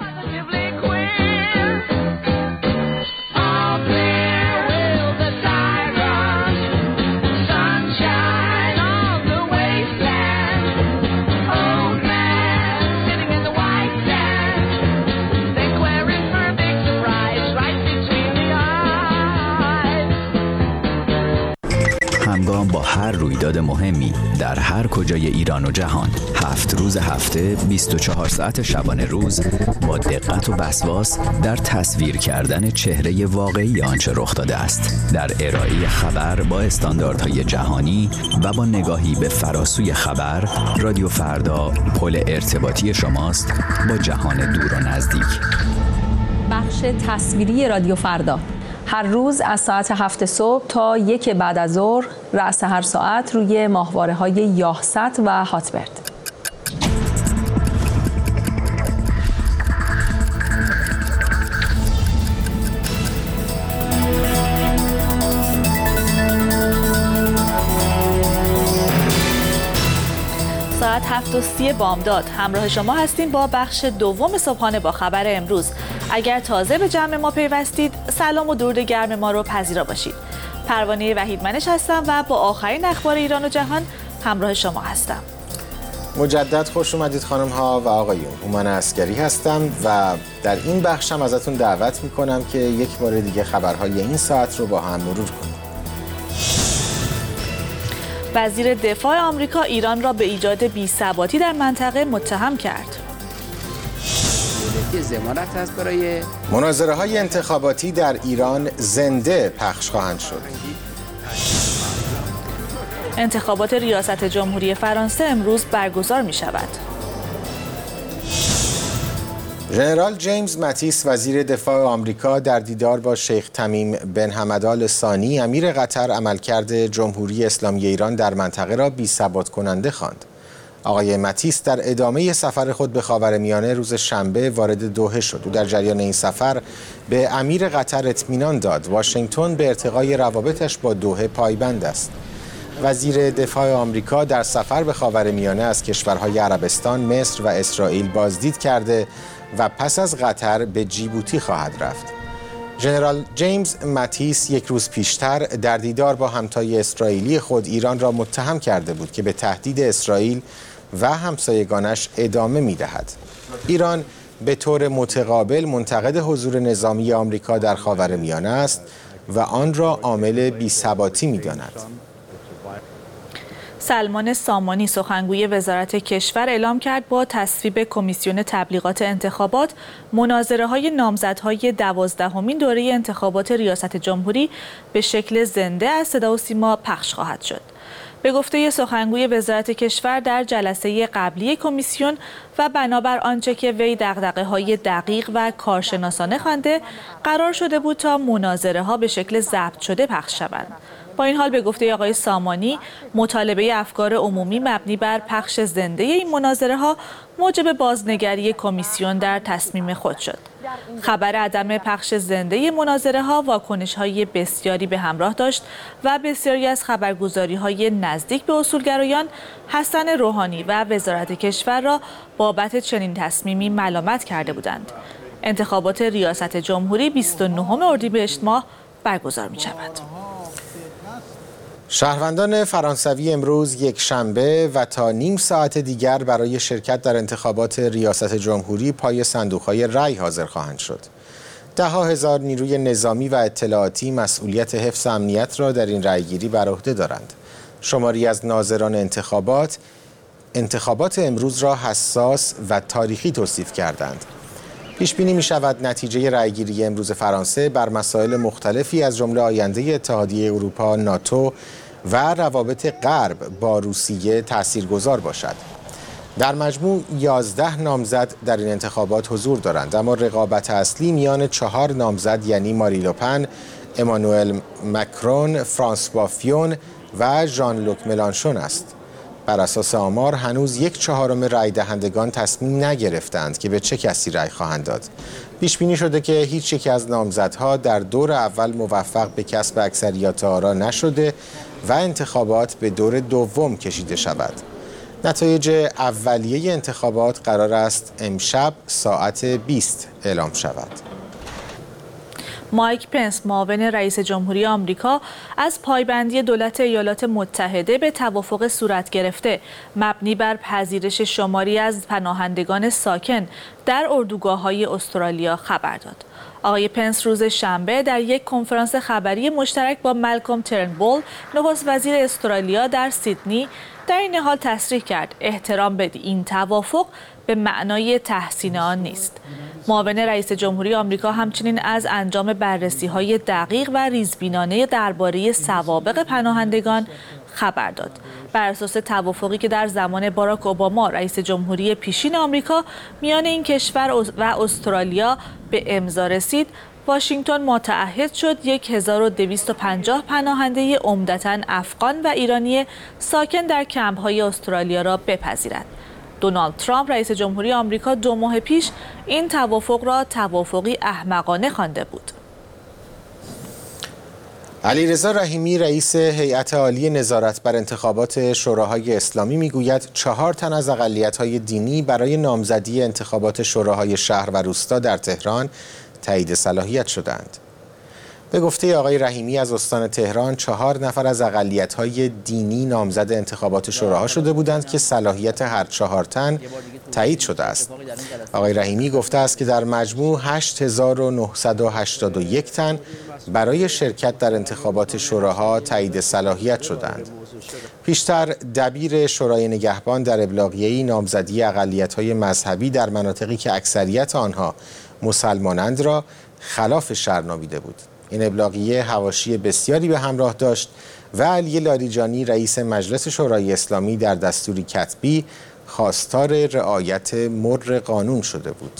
همگام با هر رویداد مهمی در هر کجای ایران و جهان، هفت روز هفته، بیست و چهار ساعت شبانه روز با دقت و وسواس در تصویر کردن چهره واقعی آنچه رخ داده است، در ارائه خبر با استانداردهای جهانی و با نگاهی به فراسوی خبر. رادیو فردا پل ارتباطی شماست با جهان دور و نزدیک. بخش تصویری رادیو فردا هر روز از ساعت هفت صبح تا یک بعد از ظهر، رأس هر ساعت روی ماهواره‌های یاهست و هاتبرد. ساعت هفت و سی بامداد همراه شما هستیم با بخش دوم صبحانه با خبر امروز. اگر تازه به جمع ما پیوستید، سلام و درود گرم ما رو پذیرا باشید. پروانه وحیدمنش هستم و با آخرین اخبار ایران و جهان همراه شما هستم. مجدد خوش اومدید خانم ها و آقایون. هومن عسگری هستم و در این بخشم ازتون دعوت میکنم که یک بار دیگه خبرهای این ساعت رو با هم مرور کنیم. وزیر دفاع آمریکا ایران را به ایجاد بی‌ثباتی در منطقه متهم کرد. مناظره های انتخاباتی در ایران زنده پخش خواهند شد. انتخابات ریاست جمهوری فرانسه امروز برگزار می شود. ژنرال جیمز ماتیس وزیر دفاع آمریکا در دیدار با شیخ تمیم بن حمد آل ثانی امیر قطر عملکرد جمهوری اسلامی ایران در منطقه را بی‌ثبات کننده خواند. آقای ماتیس در ادامه سفر خود به خاورمیانه روز شنبه وارد دوحه شد. او در جریان این سفر به امیر قطر اطمینان داد واشنگتن به ارتقای روابطش با دوحه پایبند است. وزیر دفاع آمریکا در سفر به خاورمیانه از کشورهای عربستان، مصر و اسرائیل بازدید کرده و پس از قطر به جیبوتی خواهد رفت. ژنرال جیمز ماتیس یک روز پیشتر در دیدار با همتای اسرائیلی خود ایران را متهم کرده بود که به تهدید اسرائیل و همسایگانش ادامه می‌دهد. ایران به طور متقابل منتقد حضور نظامی آمریکا در خاورمیانه است و آن را عامل بی‌ثباتی می‌داند. سلمان سامانی سخنگوی وزارت کشور اعلام کرد با تصویب کمیسیون تبلیغات انتخابات مناظره‌های نامزدهای دوازدهمین دوره انتخابات ریاست جمهوری به شکل زنده از صدا و سیما پخش خواهد شد. به گفته سخنگوی وزارت کشور در جلسه قبلی کمیسیون و بنابر آنچه که وی دغدغه‌های دقیق و کارشناسانه خوانده، قرار شده بود تا مناظره‌ها به شکل ضبط شده پخش شوند. با این حال به گفته آقای سامانی، مطالبه افکار عمومی مبنی بر پخش زنده این مناظره ها موجب بازنگری کمیسیون در تصمیم خود شد. خبر عدم پخش زنده مناظره ها واکنش های بسیاری به همراه داشت و بسیاری از خبرگزاری های نزدیک به اصولگرایان حسن روحانی و وزارت کشور را بابت چنین تصمیمی ملامت کرده بودند. انتخابات ریاست جمهوری بیست و نهم اردیبهشت ماه برگزار می شود. شهروندان فرانسوی امروز یک شنبه و تا نیم ساعت دیگر برای شرکت در انتخابات ریاست جمهوری پای صندوق‌های رای حاضر خواهند شد. ده ها هزار نیروی نظامی و اطلاعاتی مسئولیت حفظ امنیت را در این رایگیری بر عهده دارند. شماری از ناظران انتخابات انتخابات امروز را حساس و تاریخی توصیف کردند. پیش بینی می شود نتیجه رایگیری امروز فرانسه بر مسائل مختلفی از جمله آینده اتحادیه اروپا، ناتو و روابط غرب با روسیه تاثیرگذار باشد. در مجموع یازده نامزد در این انتخابات حضور دارند، اما رقابت اصلی میان چهار نامزد یعنی ماری لوپن، امانوئل مکرون، فرانسوا فیون و ژان لوک ملانشون است. بر اساس آمار هنوز یک چهارم رای دهندگان تصمیم نگرفتند که به چه کسی رای خواهند داد. پیش بینی شده که هیچ یک از نامزدها در دور اول موفق به کسب اکثریت آرا نشده و انتخابات به دور دوم کشیده شود. نتایج اولیه انتخابات قرار است امشب ساعت بیست اعلام شود. مایک پنس معاون رئیس جمهوری آمریکا از پایبندی دولت ایالات متحده به توافق صورت گرفته مبنی بر پذیرش شماری از پناهندگان ساکن در اردوگاه‌های استرالیا خبر داد. آقای پنس روز شنبه در یک کنفرانس خبری مشترک با مالکوم ترنبول نخست وزیر استرالیا در سیدنی در این حال تصریح کرد احترام به این توافق به معنای تحسین آن نیست. معاون رئیس جمهوری آمریکا همچنین از انجام بررسی‌های دقیق و ریزبینانه درباره سوابق پناهندگان خبر داد. بر اساس توافقی که در زمان باراک اوباما رئیس جمهوری پیشین آمریکا میان این کشور و استرالیا به امضا رسید، واشنگتن متعهد شد هزار و دویست و پنجاه پناهنده عمدتاً افغان و ایرانی ساکن در کمپ‌های استرالیا را بپذیرد. دونالد ترامپ رئیس جمهوری آمریکا دو ماه پیش این توافق را توافقی احمقانه خوانده بود. علیرضا رحیمی رئیس هیئت عالی نظارت بر انتخابات شوراهای اسلامی میگوید چهار تن از اقلیت‌های دینی برای نامزدی انتخابات شوراهای شهر و روستا در تهران تایید صلاحیت شدند. به گفته آقای رحیمی از استان تهران چهار نفر از اقلیت‌های دینی نامزد انتخابات شوراها شده بودند که صلاحیت هر چهار تن تایید شده است. آقای رحیمی گفته است که در مجموع هشت هزار و نهصد و هشتاد و یک تن برای شرکت در انتخابات شوراها تایید صلاحیت شدند. پیشتر دبیر شورای نگهبان در ابلاغیه‌ای نامزدی اقلیت‌های مذهبی در مناطقی که اکثریت آنها مسلمانند را خلاف شرع نامیده بود. این ابلاغیه حواشی بسیاری به همراه داشت و علی لاریجانی رئیس مجلس شورای اسلامی در دستوری کتبی خواستار رعایت مر قانون شده بود.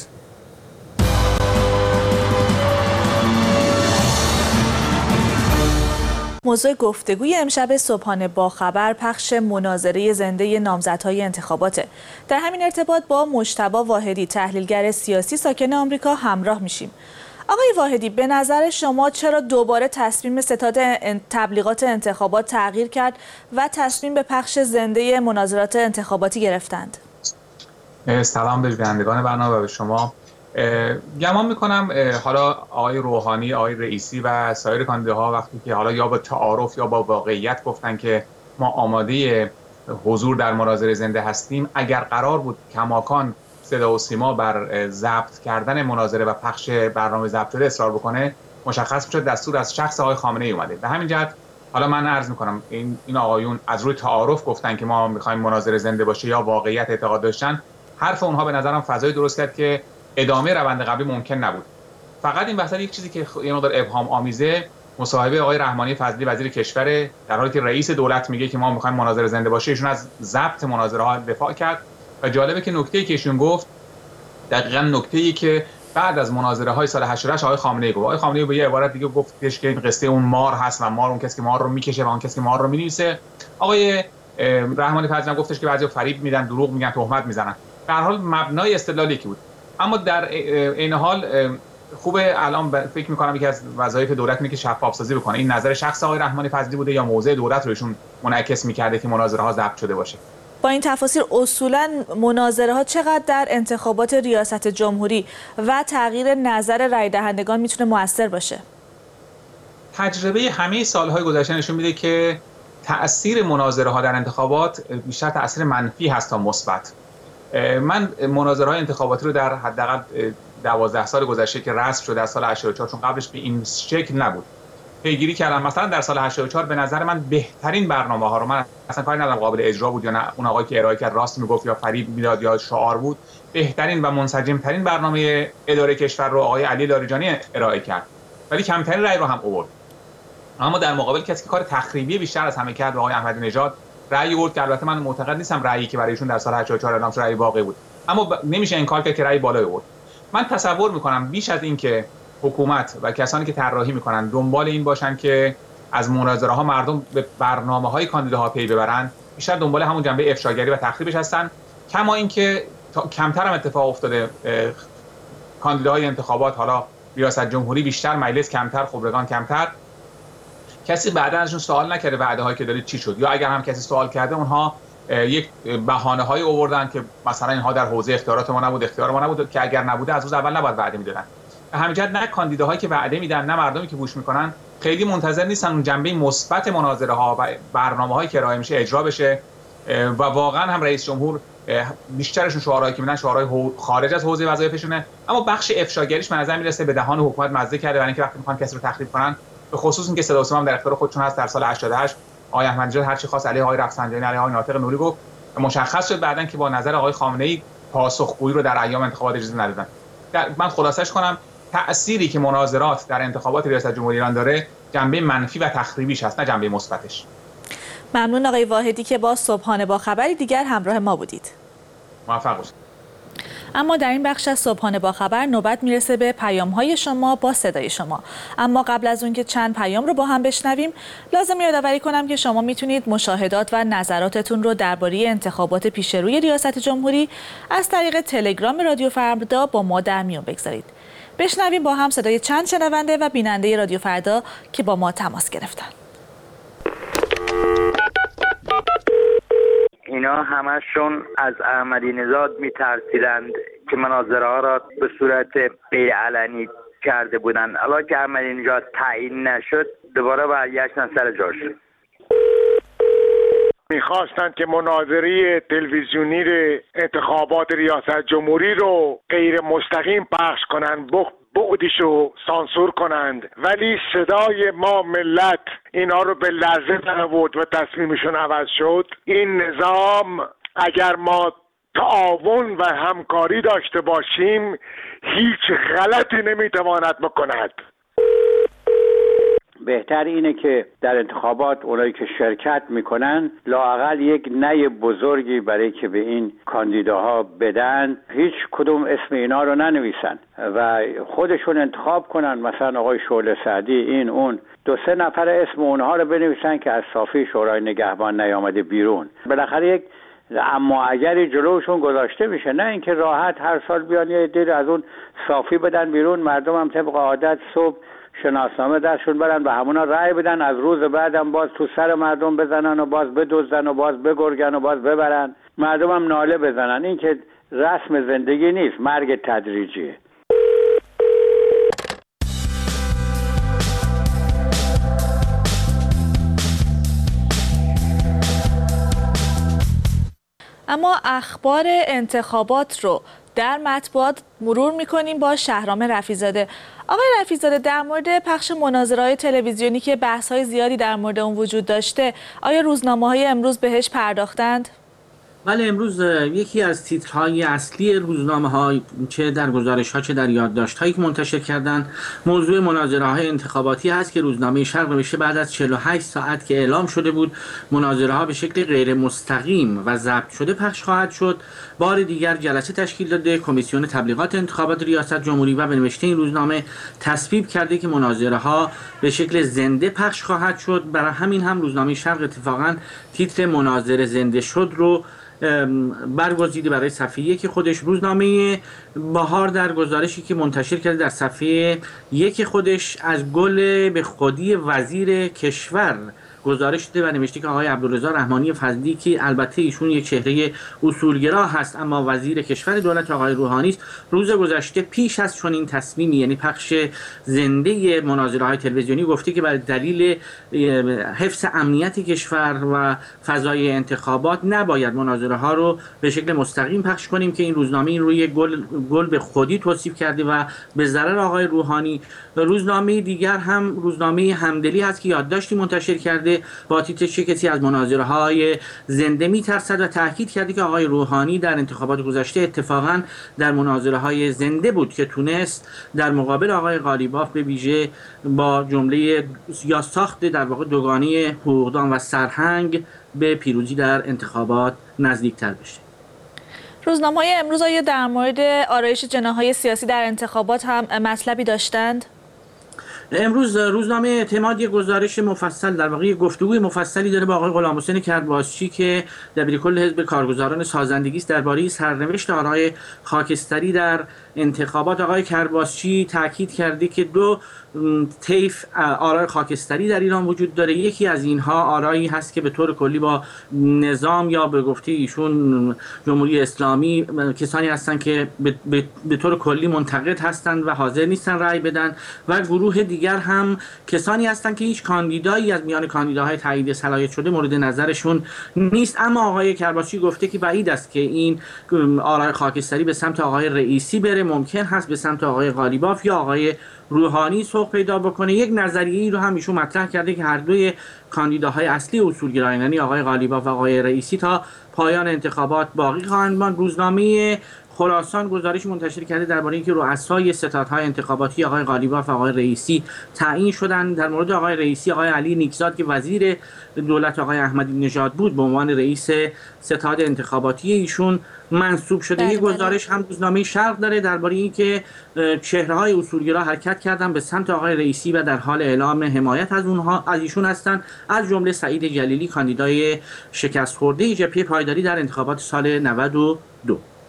موضوع گفتگوی امشب صبحانه با خبر پخش مناظره زنده نامزدهای انتخاباته. در همین ارتباط با مجتبی واحدی تحلیلگر سیاسی ساکن آمریکا همراه میشیم. آقای واحدی، به نظر شما چرا دوباره تصمیم ستاد تبلیغات انتخابات تغییر کرد و تصمیم به پخش زنده مناظرات انتخاباتی گرفتند؟ سلام به بینندگان برنامه و به شما. گمان میکنم حالا آقای روحانی، آقای رئیسی و سایر کاندیداها وقتی که حالا یا با تعارف یا با واقعیت گفتن که ما آماده حضور در مناظره زنده هستیم، اگر قرار بود کماکان صدا و سیما بر ضبط کردن مناظره و پخش برنامه ضبط شده اصرار بکنه، مشخص میشد دستور از شخص آقای خامنه ای اومده. به همین جهت حالا من عرض میکنم این این آقایون از روی تعارف گفتن که ما میخوایم مناظره زنده باشه یا واقعیت اعتقاد داشتن، حرف اونها به نظرم فضای درست کرد که ادامه روند قبلی ممکن نبود. فقط این وسط یک چیزی که یه مقدار ابهام آمیزه، مصاحبه آقای رحمانی فضلی وزیر کشور در حالی که رئیس دولت میگه که ما میخوایم مناظره زنده باشه، ایشون از ضبط مناظره ها دفاع کرد و جالبه که نکته‌ای که ایشون گفت دقیقاً نکته‌ای که بعد از مناظره های سال هشتاد و هشت آقای خامنه‌ای گفت. آقای خامنه‌ای به یه عبارت دیگه گفتش که این قصه اون مار هست و مار اون کسی که مار رو میکشه و اون کسی که مار رو می‌نویسه. آقای رحمانی فضلی گفتش که بعضی فریب میدن، دروغ میگن، تهمت میزنن. در حال مبنای استدلالی که بود. اما در این حال خوبه الان فکر می‌کنم یکی از وظایف دولت اینه که شفاف سازی بکنه. این نظر شخص آقای رحمانی فضلی بوده یا موضع دولت رو ایشون منعکس می‌کرده که مناظره ها ضبط شده باشه؟ با این تفاصیل اصولاً مناظره ها چقدر در انتخابات ریاست جمهوری و تغییر نظر رای دهندگان میتونه مؤثر باشه؟ تجربه همه سالهای گذشته نشون میده که تأثیر مناظره ها در انتخابات بیشتر تأثیر منفی هست تا مثبت. من مناظره های انتخاباتی رو در حداقل دوازده سال گذشته که رسم شده از سال هشتاد و چهار، چون قبلش به این شکل نبود، پیگیری کردم. مثلا در سال هشتاد و چهار به نظر من بهترین برنامه ها رو، من اصلا کاری ندارم قابل اجرا بود یا نه، اون آقایی که ارائه کرد راست میگفت یا فریب میداد یا شعار بود، بهترین و منسجم ترین برنامه اداره کشور رو آقای علی لاریجانی ارائه کرد، ولی کمترین رأی رو هم آورد. اما در مقابل کسی که کار تخریبی بیشتر از همه کرد آقای احمدی نژاد رأی آورد که البته من معتقد نیستم رأیی که برای ایشون در سال هشتاد و چهار اعلام شد رأی واقعی بود، اما ب... نمیشه انکار کرد که رأی بالایی آورد. من تصور میکنم بیش از این که حکومت و کسانی که طراحی میکنن دنبال این باشن که از مناظره ها مردم به برنامه های کاندیداها پی ببرن، بیشتر دنبال همون جنبه افشاگری و تخریبش هستن. کما اینکه کمتر هم اتفاق افتاده کاندیداهای انتخابات، حالا ریاست جمهوری بیشتر، مجلس کمتر، خبرگان کمتر، کسی بعدا ازشون سوال نکرده وعده هایی که دارید چی شد، یا اگر هم کسی سوال کرده اونها یک بهانه هایی آوردن که مثلا اینها در حوزه اختیارات ما نبود، اختیار ما نبود، که اگر نبوده از روز اول نباید وعده میدادن. به همین جهت نه کاندیداهایی که وعده میدن نه مردمی که گوش میکنن خیلی منتظر نیستن اون جنبه مثبت مناظره ها و برنامه‌هایی که ارائه میشه اجرا بشه و واقعا هم رئیس جمهور بیشترشون شعارهایی که میدن شعارهای خارج از حوزه وظایفشونه، اما بخش افشاگریش به نظر میرسه به دهان حکومت مزه کرده، برای اینکه وقتی میخوان کسی رو تخریب کنن، به خصوص اینکه صدا و سیما در اختیار خودشون هست. در سال هشتاد و هشت آقای احمدی نژاد هر چی خواست علیه آقای رفسنجانی، علیه آقای ناطق نوری گفت، مشخص شد بعدن که با نظر آقای خامنه‌ای پاسخگویی رو در ایام انتخابات اجازه ندادن. من خلاصش کنم، تأثیری که مناظرات در انتخابات ریاست جمهوری ایران داره جنبه منفی و تخریبیش هست، نه جنبه مثبتش. ممنون آقای واحدی که با صبحانه با خبری دیگر همراه ما بودید. موفق باشید. اما در این بخش از صبحانه با خبر نوبت میرسه به پیام‌های شما با صدای شما. اما قبل از اون که چند پیام رو با هم بشنویم، لازم یادآوری کنم که شما میتونید مشاهدات و نظراتتون رو درباره انتخابات پیش روی ریاست جمهوری از طریق تلگرام رادیو فردا با ما در میون بگذارید. بشنویم با هم صدای چند شنونده و بیننده رادیو فردا که با ما تماس گرفتن. اینا همشون از احمدی نژاد میترسیدند که مناظره ها را به صورت غیر علنی کرده بودند. الان که احمدی نژاد تعیین نشد دوباره برگشتن سر جاش. میخواستند که مناظره تلویزیونی انتخابات ریاست جمهوری رو غیر مستقیم پخش کنند، بعدیشو سانسور کنند، ولی صدای ما ملت اینا رو به لرزه در آورد و تصمیمشون عوض شد. این نظام اگر ما تعاون و همکاری داشته باشیم هیچ غلطی نمیتواند بکند. بهتر اینه که در انتخابات اونایی که شرکت میکنن لااقل یک نی بزرگی برای که به این کاندیداها بدن، هیچ کدوم اسم اینا رو ننویسن و خودشون انتخاب کنن. مثلا آقای شعله سعدی، این اون دو سه نفر اسم اونها رو بنویسن که از صافی شورای نگهبان نیامده بیرون. بالاخره یک اما اگری جلوشون گذاشته میشه، نه اینکه راحت هر سال بیان یه عده از اون صافی بدن بیرون، مردم هم طبق عادت صبح شناسنامه دستشون برن و همونا رأی بدن، از روز بعدم باز تو سر مردم بزنن و باز بدزدن و باز بگرگن و باز ببرن، مردم هم ناله بزنن. این که رسم زندگی نیست، مرگ تدریجیه. اما اخبار انتخابات رو در مطبوعات مرور می‌کنیم با شهرام رفیع‌زاده. آقای رفیع‌زاده، در مورد پخش مناظره‌های تلویزیونی که بحث‌های زیادی در مورد اون وجود داشته، آیا روزنامه‌های امروز بهش پرداختند؟ بله، امروز یکی از تیترهای اصلی روزنامه‌ها چه در گزارش‌ها چه در یادداشت‌هایی که منتشر کردن موضوع مناظره‌های انتخاباتی هست که روزنامه شرق نوشته بعد از چهل و هشت ساعت که اعلام شده بود مناظره‌ها به شکل غیر مستقیم و ضبط شده پخش خواهد شد، بار دیگر جلسه تشکیل داده کمیسیون تبلیغات انتخابات ریاست جمهوری و به نوشته این روزنامه تصویب کرده که مناظره‌ها به شکل زنده پخش خواهد شد. برای همین هم روزنامه شرق اتفاقاً تیتر مناظره زنده شد رو برگزیده برای صفحه یک خودش. روزنامه بهار در گزارشی که منتشر کرده در صفحه یک خودش از گل به خودی وزیر کشور گزارش داده و نوشته که آقای عبدالرضا رحمانی فضلی که البته ایشون یک چهره اصولگرا هست اما وزیر کشور دولت آقای روحانی است، روز گذشته پیش از چنین تصمیمی یعنی پخش زنده مناظره‌های تلویزیونی گفته که برای دلیل حفظ امنیت کشور و فضای انتخابات نباید مناظره‌ها رو به شکل مستقیم پخش کنیم که این روزنامه این روی گل گل به خودی توصیف کرده و به ضرر آقای روحانی. روزنامه دیگر هم روزنامه همدلی هست که یادداشتی منتشر کرده با تیتر چه کسی از مناظره‌های زنده می‌ترسد و تاکید کرده که آقای روحانی در انتخابات گذشته اتفاقاً در مناظره‌های زنده بود که تونست در مقابل آقای قالیباف به ویژه با جمله یا ساخت در واقع دوگانه حقوقدان و سرهنگ به پیروزی در انتخابات نزدیکتر بشه. روزنامه‌های امروز آیا در مورد آرایش جناح‌های سیاسی در انتخابات هم مطلبی داشتند؟ امروز روزنامه اعتماد یک گزارش مفصل در واقع گفتگوی مفصلی داره با آقای غلامحسین کرباسچی که دبیرکل حزب کارگزاران سازندگی است درباره سرنوشت آرای خاکستری در انتخابات. آقای کرباسچی تاکید کرده که دو طیف آرای خاکستری در ایران وجود داره. یکی از اینها آرایی هست که به طور کلی با نظام یا به گفته ایشون جمهوری اسلامی کسانی هستند که به, به،, به طور کلی منتقد هستند و حاضر نیستن رأی بدن و گروه دیگر هم کسانی هستند که هیچ کاندیدایی از میان کاندیداهای تایید صلاحیت شده مورد نظرشون نیست. اما آقای کرباسچی گفته که بعید است که این آرای خاکستری به سمت آقای رئیسی بره، ممکن هست به سمت آقای قالیباف یا آقای روحانی سوق پیدا بکنه. یک نظریه‌ای رو هم ایشون مطرح کرده که هر دوی کاندیداهای اصلی اصولگرایان یعنی آقای قالیباف و آقای رئیسی تا پایان انتخابات باقی خواهند ماند. روزنامه خراسان گزارش منتشر کرده درباره اینکه رؤسای ستادهای انتخاباتی آقای قالیباف و آقای رئیسی تعیین شدند. در مورد آقای رئیسی آقای علی نیکزاد که وزیر دولت آقای احمدی نژاد بود به عنوان رئیس ستاد انتخاباتی ایشون منصوب شده. یک گزارش هم روزنامه شرق داره درباره اینکه چهره‌های اصولگرا حرکت کردن به سمت آقای رئیسی و در حال اعلام حمایت از اونها از ایشون هستند، از جمله سعید جلیلی کاندیدای شکست خورده جبهه پایداری در انتخابات سال نود و دو.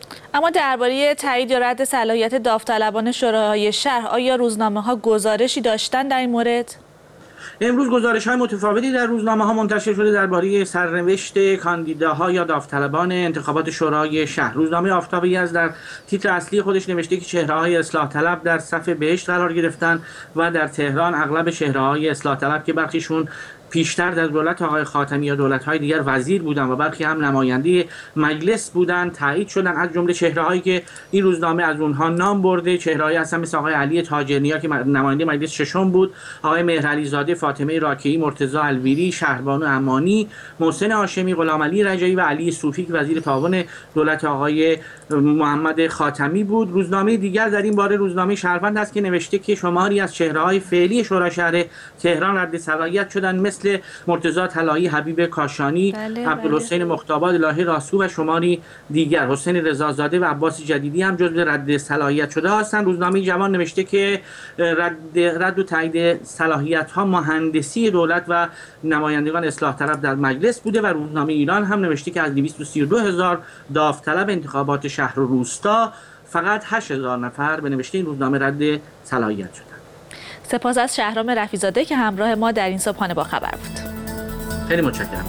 اما درباره تایید یا رد صلاحیت داوطلبان شورای شهر آیا روزنامه‌ها گزارشی داشتن در این مورد؟ امروز گزارش‌های متفاوتی در روزنامه‌ها منتشر شده درباره سرنوشت کاندیداها یا داوطلبان انتخابات شورای شهر. روزنامه آفتاب یزد در تیتر اصلی خودش نوشته که چهره‌های اصلاح طلب در صف بهشت قرار گرفتن و در تهران اغلب چهره‌های اصلاح طلب که برخیشون پیشتر در دولت آقای خاتمی یا دولت‌های دیگر وزیر بودن و برخی هم نماینده مجلس بودن تایید شدن، از جمله چهره‌هایی که این روزنامه از اونها نام برده. چهره‌هایی هستن مثل آقای علی تاجرنیا که نماینده مجلس ششم بود، آقای مهرعلی زاده، فاطمه راکعی، مرتضی الویری، شهربانو امانی، محسن هاشمی، غلامعلی رجایی و علی صوفی که وزیر تعاون دولت آقای محمد خاتمی بود. روزنامه دیگر در این باره روزنامه شهروند است که نوشته که شماری از چهره‌های فعلی شورای شهر تهران رد صلاحیت شدند مثل مرتضی طلایی، حبیب کاشانی، بله عبدالحسین بله. مختاباد، الهی راسو و شماری دیگر. حسین رضازاده و عباس جدیدی هم جزو رد صلاحیت شده هستند. روزنامه جوان نوشته که رد, رد و تایید صلاحیت ها مهندسی دولت و نمایندگان اصلاح طلب در مجلس بوده و روزنامه ایران هم نوشته که از دویست و سی و دو هزار داوطلب انتخابات شهر و روستا فقط هشت هزار نفر به نوشته این روزنامه رد صلاحیت شدند. سپاس از شهرام رفیزاده که همراه ما در این صبحانه با خبر بود. خیلی متشکرم.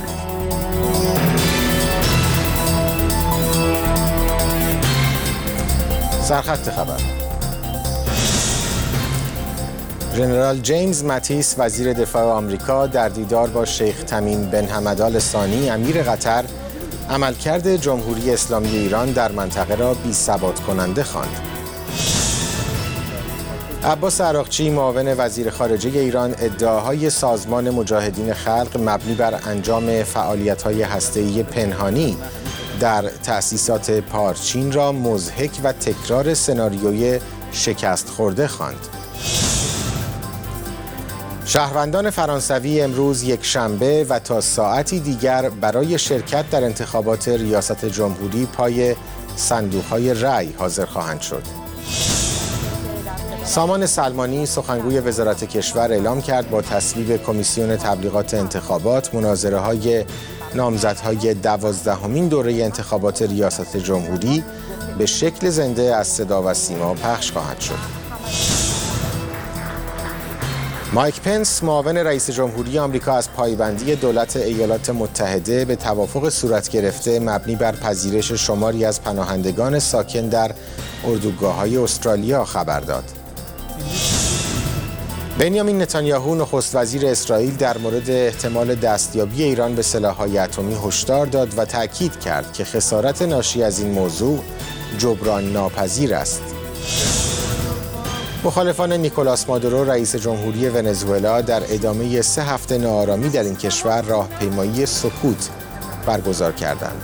سرخط خبر. ژنرال جیمز ماتیس وزیر دفاع آمریکا در دیدار با شیخ تمیم بن حمد آل ثانی امیر قطر عملکرد جمهوری اسلامی ایران در منطقه را بی‌ثبات کننده خواند. عباس عراقچی معاون وزیر خارجه ایران ادعاهای سازمان مجاهدین خلق مبنی بر انجام فعالیت‌های هسته‌ای پنهانی در تأسیسات پارچین را مضحک و تکرار سناریوی شکست خورده خواند. شهروندان فرانسوی امروز یک شنبه و تا ساعتی دیگر برای شرکت در انتخابات ریاست جمهوری پای صندوق‌های رأی حاضر خواهند شد. سامان سلمانی سخنگوی وزارت کشور اعلام کرد با تصویب کمیسیون تبلیغات انتخابات مناظره‌های نامزدهای دوازدهمین دوره انتخابات ریاست جمهوری به شکل زنده از صدا و سیما پخش خواهد شد. مایک پنس معاون رئیس جمهوری آمریکا از پایبندی دولت ایالات متحده به توافق صورت گرفته مبنی بر پذیرش شماری از پناهندگان ساکن در اردوگاه‌های استرالیا خبر داد. بنیامین نتانیاهو نخست وزیر اسرائیل در مورد احتمال دستیابی ایران به سلاح‌های اتمی هشدار داد و تأکید کرد که خسارت ناشی از این موضوع جبران ناپذیر است. مخالفان نیکولاس مادورو رئیس جمهوری ونزوئلا در ادامه سه هفته ناآرامی در این کشور راهپیمایی سکوت برگزار کردند.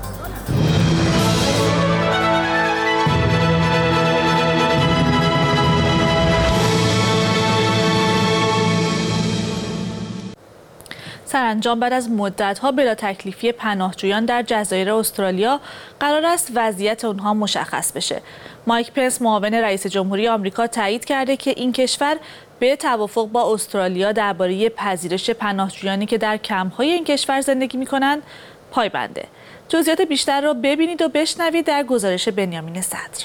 سرانجام بعد از مدت‌ها بلا تکلیفی پناهجویان در جزایر استرالیا قرار است وضعیت اونها مشخص بشه. مایک پنس معاون رئیس جمهوری آمریکا تایید کرده که این کشور به توافق با استرالیا درباره پذیرش پناهجویانی که در کمپ‌های این کشور زندگی می‌کنند پایبنده. جزئیات بیشتر را ببینید و بشنوید در گزارش بنیامین صدر.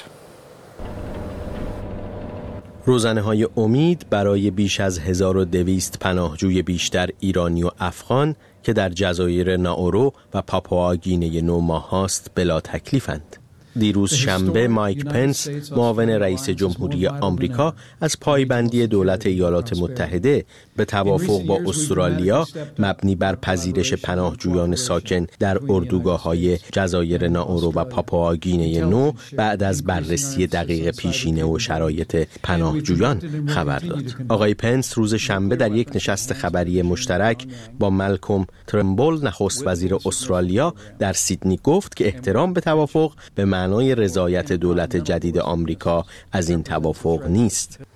روزنه‌های امید برای بیش از هزار و دویست پناهجوی بیشتر ایرانی و افغان که در جزایر نائورو و پاپوآگینه نو ماهاست بلا تکلیفند. دیروز شنبه مایک پنس معاون رئیس جمهوری آمریکا از پایبندی دولت ایالات متحده به توافق با استرالیا مبنی بر پذیرش پناهجویان ساکن در اردوگاه‌های جزایر نائورو و پاپوآگینه نو بعد از بررسی دقیق پیشینه و شرایط پناهجویان خبر داد. آقای پنس روز شنبه در یک نشست خبری مشترک با مالکوم ترمبول نخست وزیر استرالیا در سیدنی گفت که احترام به توافق به معنای رضایت دولت جدید آمریکا از این توافق نیست.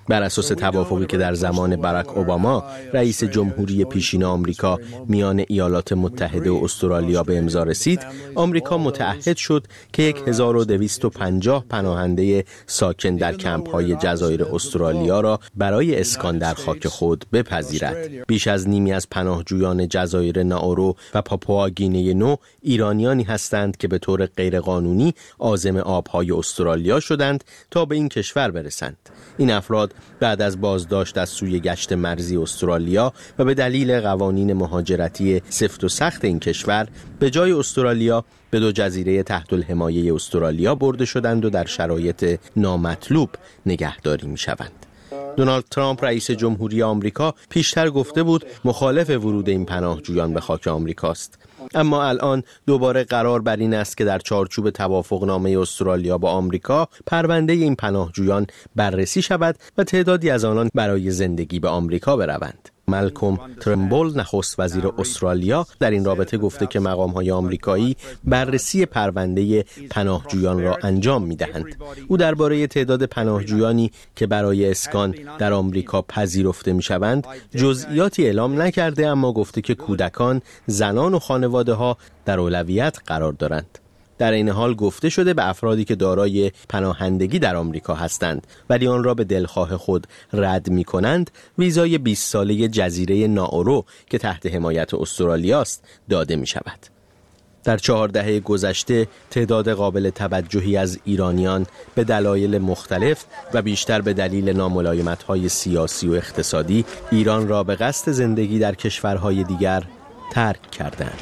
بر اساس توافقی که در زمان باراک اوباما رئیس جمهوری پیشین آمریکا میان ایالات متحده و استرالیا به امضا رسید، آمریکا متعهد شد که هزار و دویست و پنجاه پناهنده ساکن در کمپ‌های جزایر استرالیا را برای اسکان در خاک خود بپذیرد. بیش از نیمی از پناهجویان جزایر نائورو و پاپوآگینه نو ایرانیانی هستند که به طور غیرقانونی عازم آب‌های استرالیا شدند تا به این کشور برسند. این افراد بعد از بازداشت از سوی گشت مرزی استرالیا و به دلیل قوانین مهاجرتی سفت و سخت این کشور به جای استرالیا به دو جزیره تحت الحمایه استرالیا برده شدند و در شرایط نامطلوب نگهداری می شوند. دونالد ترامپ رئیس جمهوری آمریکا پیشتر گفته بود مخالف ورود این پناهجویان به خاک آمریکاست. اما الان دوباره قرار بر این است که در چارچوب توافقنامه استرالیا با آمریکا پرونده این پناهجویان بررسی شود و تعدادی از آنان برای زندگی به آمریکا بروند. مالکوم ترمبول نخست وزیر استرالیا در این رابطه گفته که مقام‌های آمریکایی بررسی پرونده پناهجویان را انجام می‌دهند. او درباره تعداد پناهجویانی که برای اسکان در آمریکا پذیرفته می‌شوند جزئیاتی اعلام نکرده، اما گفته که کودکان، زنان و خانواده‌ها در اولویت قرار دارند. در این حال گفته شده به افرادی که دارای پناهندگی در آمریکا هستند ولی آن را به دلخواه خود رد می کنند، ویزای بیست ساله جزیره نائورو که تحت حمایت استرالیا است داده می شود. در چهار دهه گذشته تعداد قابل توجهی از ایرانیان به دلایل مختلف و بیشتر به دلیل ناملایمت‌های سیاسی و اقتصادی ایران را به قصد زندگی در کشورهای دیگر ترک کردند.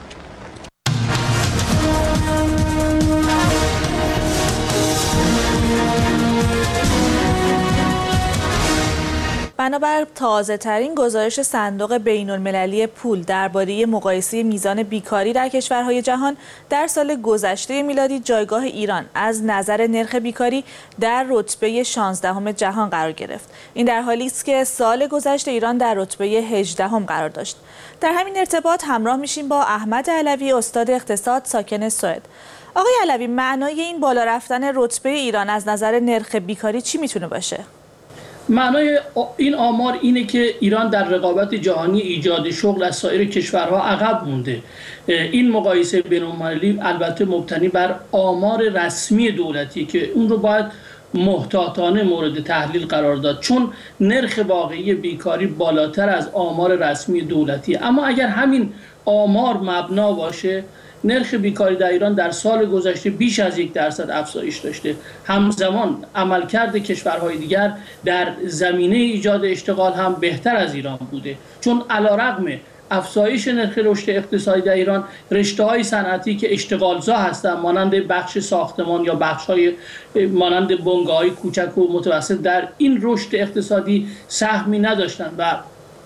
بنابر تازه ترین گزارش صندوق بین المللی پول درباره مقایسه میزان بیکاری در کشورهای جهان، در سال گذشته میلادی جایگاه ایران از نظر نرخ بیکاری در رتبه شانزدهم جهان قرار گرفت. این در حالی است که سال گذشته ایران در رتبه هجدهم قرار داشت. در همین ارتباط همراه میشیم با احمد علوی، استاد اقتصاد ساکن سوئد. آقای علوی، معنای این بالا رفتن رتبه ایران از نظر نرخ بیکاری چی میتونه باشه؟ معنای این آمار اینه که ایران در رقابت جهانی ایجاد شغل از سایر کشورها عقب مونده. این مقایسه بین‌المللی البته مبتنی بر آمار رسمی دولتی که اون رو باید محتاطانه مورد تحلیل قرار داد، چون نرخ واقعی بیکاری بالاتر از آمار رسمی دولتی. اما اگر همین آمار مبنا باشه، نرخ بیکاری در ایران در سال گذشته بیش از یک درصد افزایش داشته. همزمان عملکرد کشورهای دیگر در زمینه ایجاد اشتغال هم بهتر از ایران بوده، چون علیرغم افزایش نرخ رشد اقتصادی در ایران، رشته‌های صنعتی که اشتغالزا هستند مانند بخش ساختمان یا بخش‌های مانند بنگاه‌های کوچک و متوسط در این رشد اقتصادی سهمی نداشتند و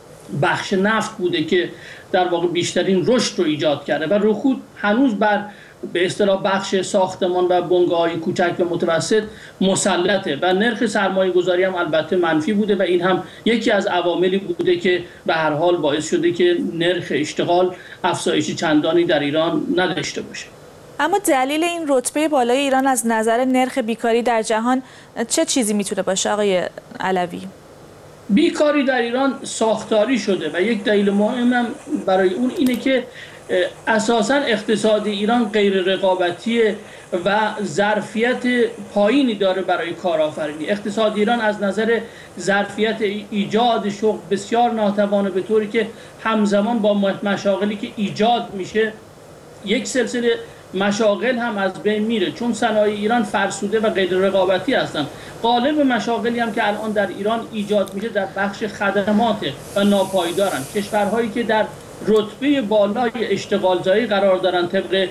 بخش نفت بوده که در واقع بیشترین رشد رو ایجاد کرده و رکود هنوز بر به اصطلاح بخش ساختمان و بنگاه‌های کوچک و متوسط مسلطه و نرخ سرمایه گذاری هم البته منفی بوده و این هم یکی از عواملی بوده که به هر حال باعث شده که نرخ اشتغال افزایش چندانی در ایران نداشته باشه. اما دلیل این رتبه بالای ایران از نظر نرخ بیکاری در جهان چه چیزی میتونه باشه آقای علوی؟ بیکاری در ایران ساختاری شده و یک دلیل مهمم برای اون اینه که اساساً اقتصاد ایران غیر رقابتی و ظرفیت پایینی داره برای کارآفرینی. اقتصاد ایران از نظر ظرفیت ایجاد شغل بسیار ناتوانه، به طوری که همزمان با مشاغلی که ایجاد میشه یک سلسله مشاغل هم از بین میره، چون صنایع ایران فرسوده و غیر رقابتی هستند. غالب مشاغلی هم که الان در ایران ایجاد میشه در بخش خدمات و ناپایدارن. کشورهایی که در رتبه بالای اشتغالزایی قرار دارن طبق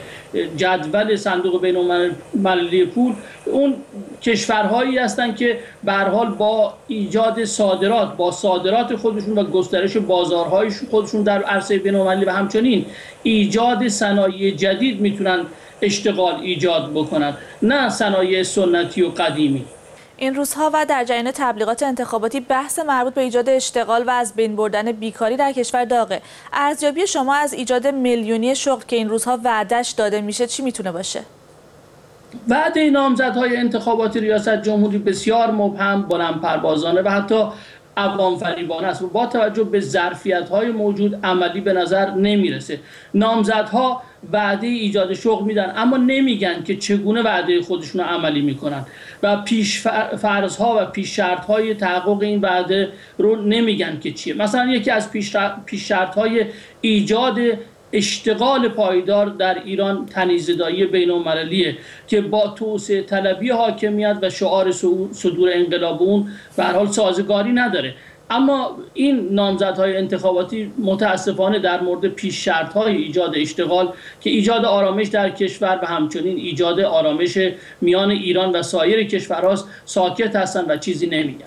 جدول صندوق بین‌المللی پول، اون کشورهایی هستند که به هر حال با ایجاد صادرات با صادرات خودشون و گسترش بازارهای خودشون در عرصه بین‌المللی و همچنین ایجاد صنایع جدید میتونن اشتغال ایجاد بکنن، نه صنایع سنتی و قدیمی. این روزها و در جریان تبلیغات انتخاباتی بحث مربوط به ایجاد اشتغال و از بین بردن بیکاری در کشور داغه. ارزیابی شما از ایجاد میلیونی شغل که این روزها وعده‌اش داده میشه چی میتونه باشه؟ وعده نامزدهای انتخابات ریاست جمهوری بسیار مبهم، بلند پروازانه و حتی عوام فریبانه است و با توجه به ظرفیت‌های موجود عملی به نظر نمیرسه. نامزدها وعده ایجاد شغل میدن اما نمیگن که چگونه وعده خودشون رو عملی میکنن و پیش فرض‌ها و پیش شرط‌های تحقق این وعده رو نمیگن که چیه. مثلا یکی از پیش شرط‌های ایجاد اشتغال پایدار در ایران تنیزه‌دایی بین‌المللیه که با توسعه طلبی حاکمیت و شعار صدور انقلاب اون به هر حال سازگاری نداره. اما این نامزدهای انتخاباتی متاسفانه در مورد پیش شرط‌های ایجاد اشتغال که ایجاد آرامش در کشور و همچنین ایجاد آرامش میان ایران و سایر کشورهاست ساکت هستن و چیزی نمیگن.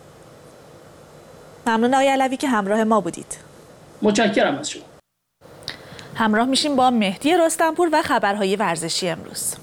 ممنون آقای علوی که همراه ما بودید. متشکرم از شما. همراه میشیم با مهدی رستمپور و خبرهای ورزشی امروز.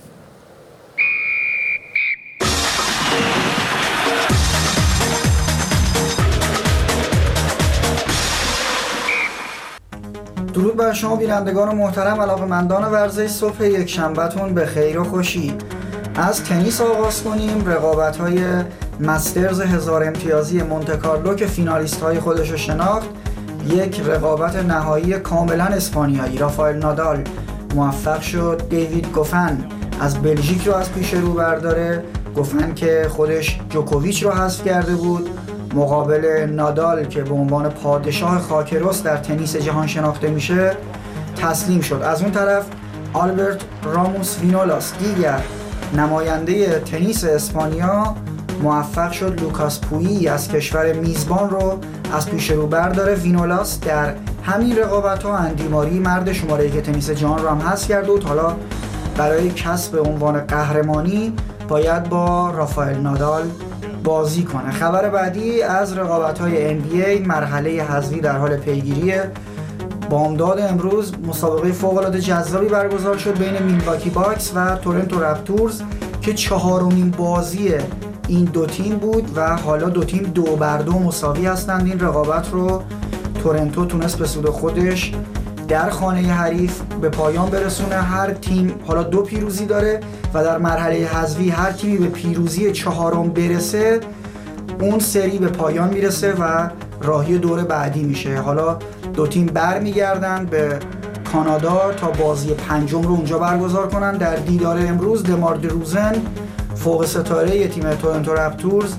درود بر شما بینندگان محترم، علاقه‌مندان ورزش. صبح یک شنبهتون به خیر و خوشی. از تنیس آغاز کنیم. رقابت‌های مسترز هزار امتیازی مونته‌کارلو که فینالیست‌های خودش رو شناخت، یک رقابت نهایی کاملا اسپانیایی. رافائل نادال موفق شد دیوید گوفن از بلژیک رو از پیش رو برداره. گوفن که خودش جوکوویچ رو حذف کرده بود، مقابل نادال که به عنوان پادشاه خاکرس در تنیس جهان شناخته میشه تسلیم شد. از اون طرف آلبرت راموس وینولاس، دیگر نماینده تنیس اسپانیا، موفق شد لوکاس پویی از کشور میزبان رو از پیش رو برداره. وینولاس در همین رقابت‌ها اندی ماری مرد شماره یک تنیس جهان رو هم حذف کرد و حالا برای کسب عنوان قهرمانی باید با رافائل نادال بازی کنه. خبر بعدی از رقابت‌های ان بی ای، مرحله حذفی در حال پیگیریه. بامداد امروز مسابقه فوق‌العاده جذابی برگزار شد بین میلواکی باکس و تورنتو رپتورز که چهارمین بازی این دو تیم بود و حالا دو تیم دو بر دو مساوی هستند. این رقابت رو تورنتو تونست به سود خودش در خانه حریف به پایان برسونه. هر تیم حالا دو پیروزی داره و در مرحله حذفی هر تیمی به پیروزی چهارم برسه اون سری به پایان میرسه و راهی دور بعدی میشه. حالا دو تیم برمیگردن به کانادا تا بازی پنجم رو اونجا برگزار کنن. در دیدار امروز دمار دروزن فوق ستاره تیم تورنتو رپتورز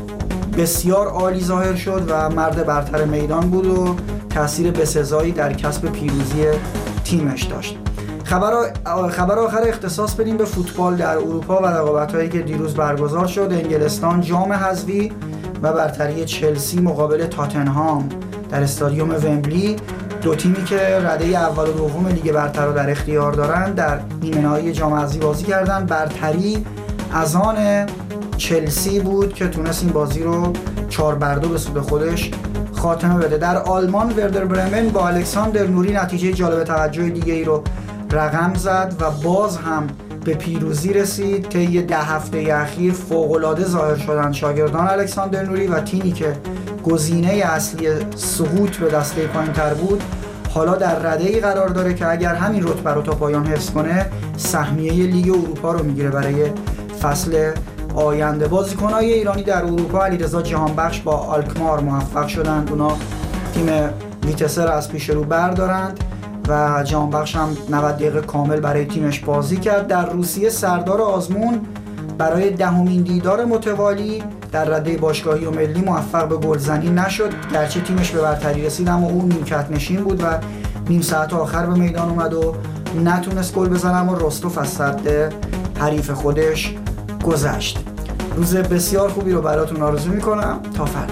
بسیار عالی ظاهر شد و مرد برتر میدان بود و تأثیر بسزایی در کسب پیروزی تیمش داشت. خبر خبر آخر اختصاص بدیم به فوتبال در اروپا و رقابت‌هایی که دیروز برگزار شد. انگلستان جام حذفی و برتری چلسی مقابل تاتنهام در استادیوم ومبلی، دو تیمی که رده اول و دوم لیگ برتر رو در اختیار دارند، در نیمه نهایی جام حذفی بازی کردند. برتری از آن چلسی بود که تونست این بازی رو چهار بر دو به سود خودش خاتمه بده. در آلمان وردر برمن با الکساندر نوری نتیجه جالب توجه دیگه ای رو رقم زد و باز هم به پیروزی رسید. طی ده هفته اخیر فوق‌العاده ظاهر شدن شاگردان الکساندر نوری و تیمی که گزینه اصلی سقوط به دسته پایین‌تر بود حالا در رده‌ای قرار داره که اگر همین رتبه رو تا پایان حفظ کنه سهمیه لیگ اروپا رو میگیره برای فصل آینده. بازیکن‌های ایرانی در اروپا علیرضا جهانبخش با آلکمار موفق شدند اونا تیم ویتسه را از پیش رو بردارند و جهانبخش هم نود دقیقه کامل برای تیمش بازی کرد. در روسیه سردار آزمون برای دهمین دیدار متوالی در رده باشگاهی و ملی موفق به گلزنی نشد، گرچه تیمش به برتری رسید اما اون نیمکت نشین بود و نیم ساعت آخر به میدان اومد و نتونست گل بزنه، اما رستوف از سد حریف خودش گذشت. روز بسیار خوبی رو براتون آرزو میکنم. تا فردا.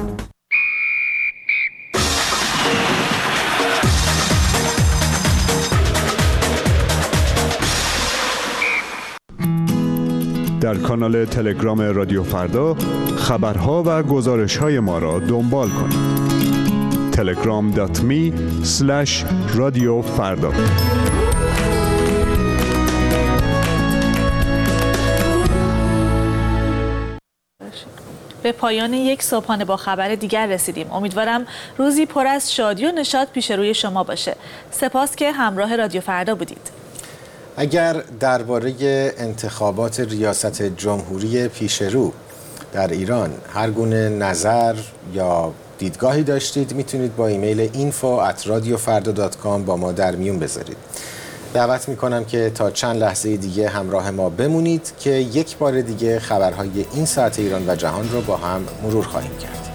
در کانال تلگرام رادیو فردا خبرها و گزارش‌های ما را دنبال کنید. تلگرام دات می اسلش رادیو فردا. به پایان یک صبحانه با خبر دیگر رسیدیم. امیدوارم روزی پر از شادی و نشاط پیش روی شما باشه. سپاس که همراه رادیو فردا بودید. اگر درباره انتخابات ریاست جمهوری پیش رو در ایران هر گونه نظر یا دیدگاهی داشتید میتونید با ایمیل اینفو ات رادیو فردا دات کام با ما در میون بذارید. دعوت میکنم که تا چند لحظه دیگه همراه ما بمونید که یک بار دیگه خبرهای این ساعت ایران و جهان رو با هم مرور خواهیم کرد.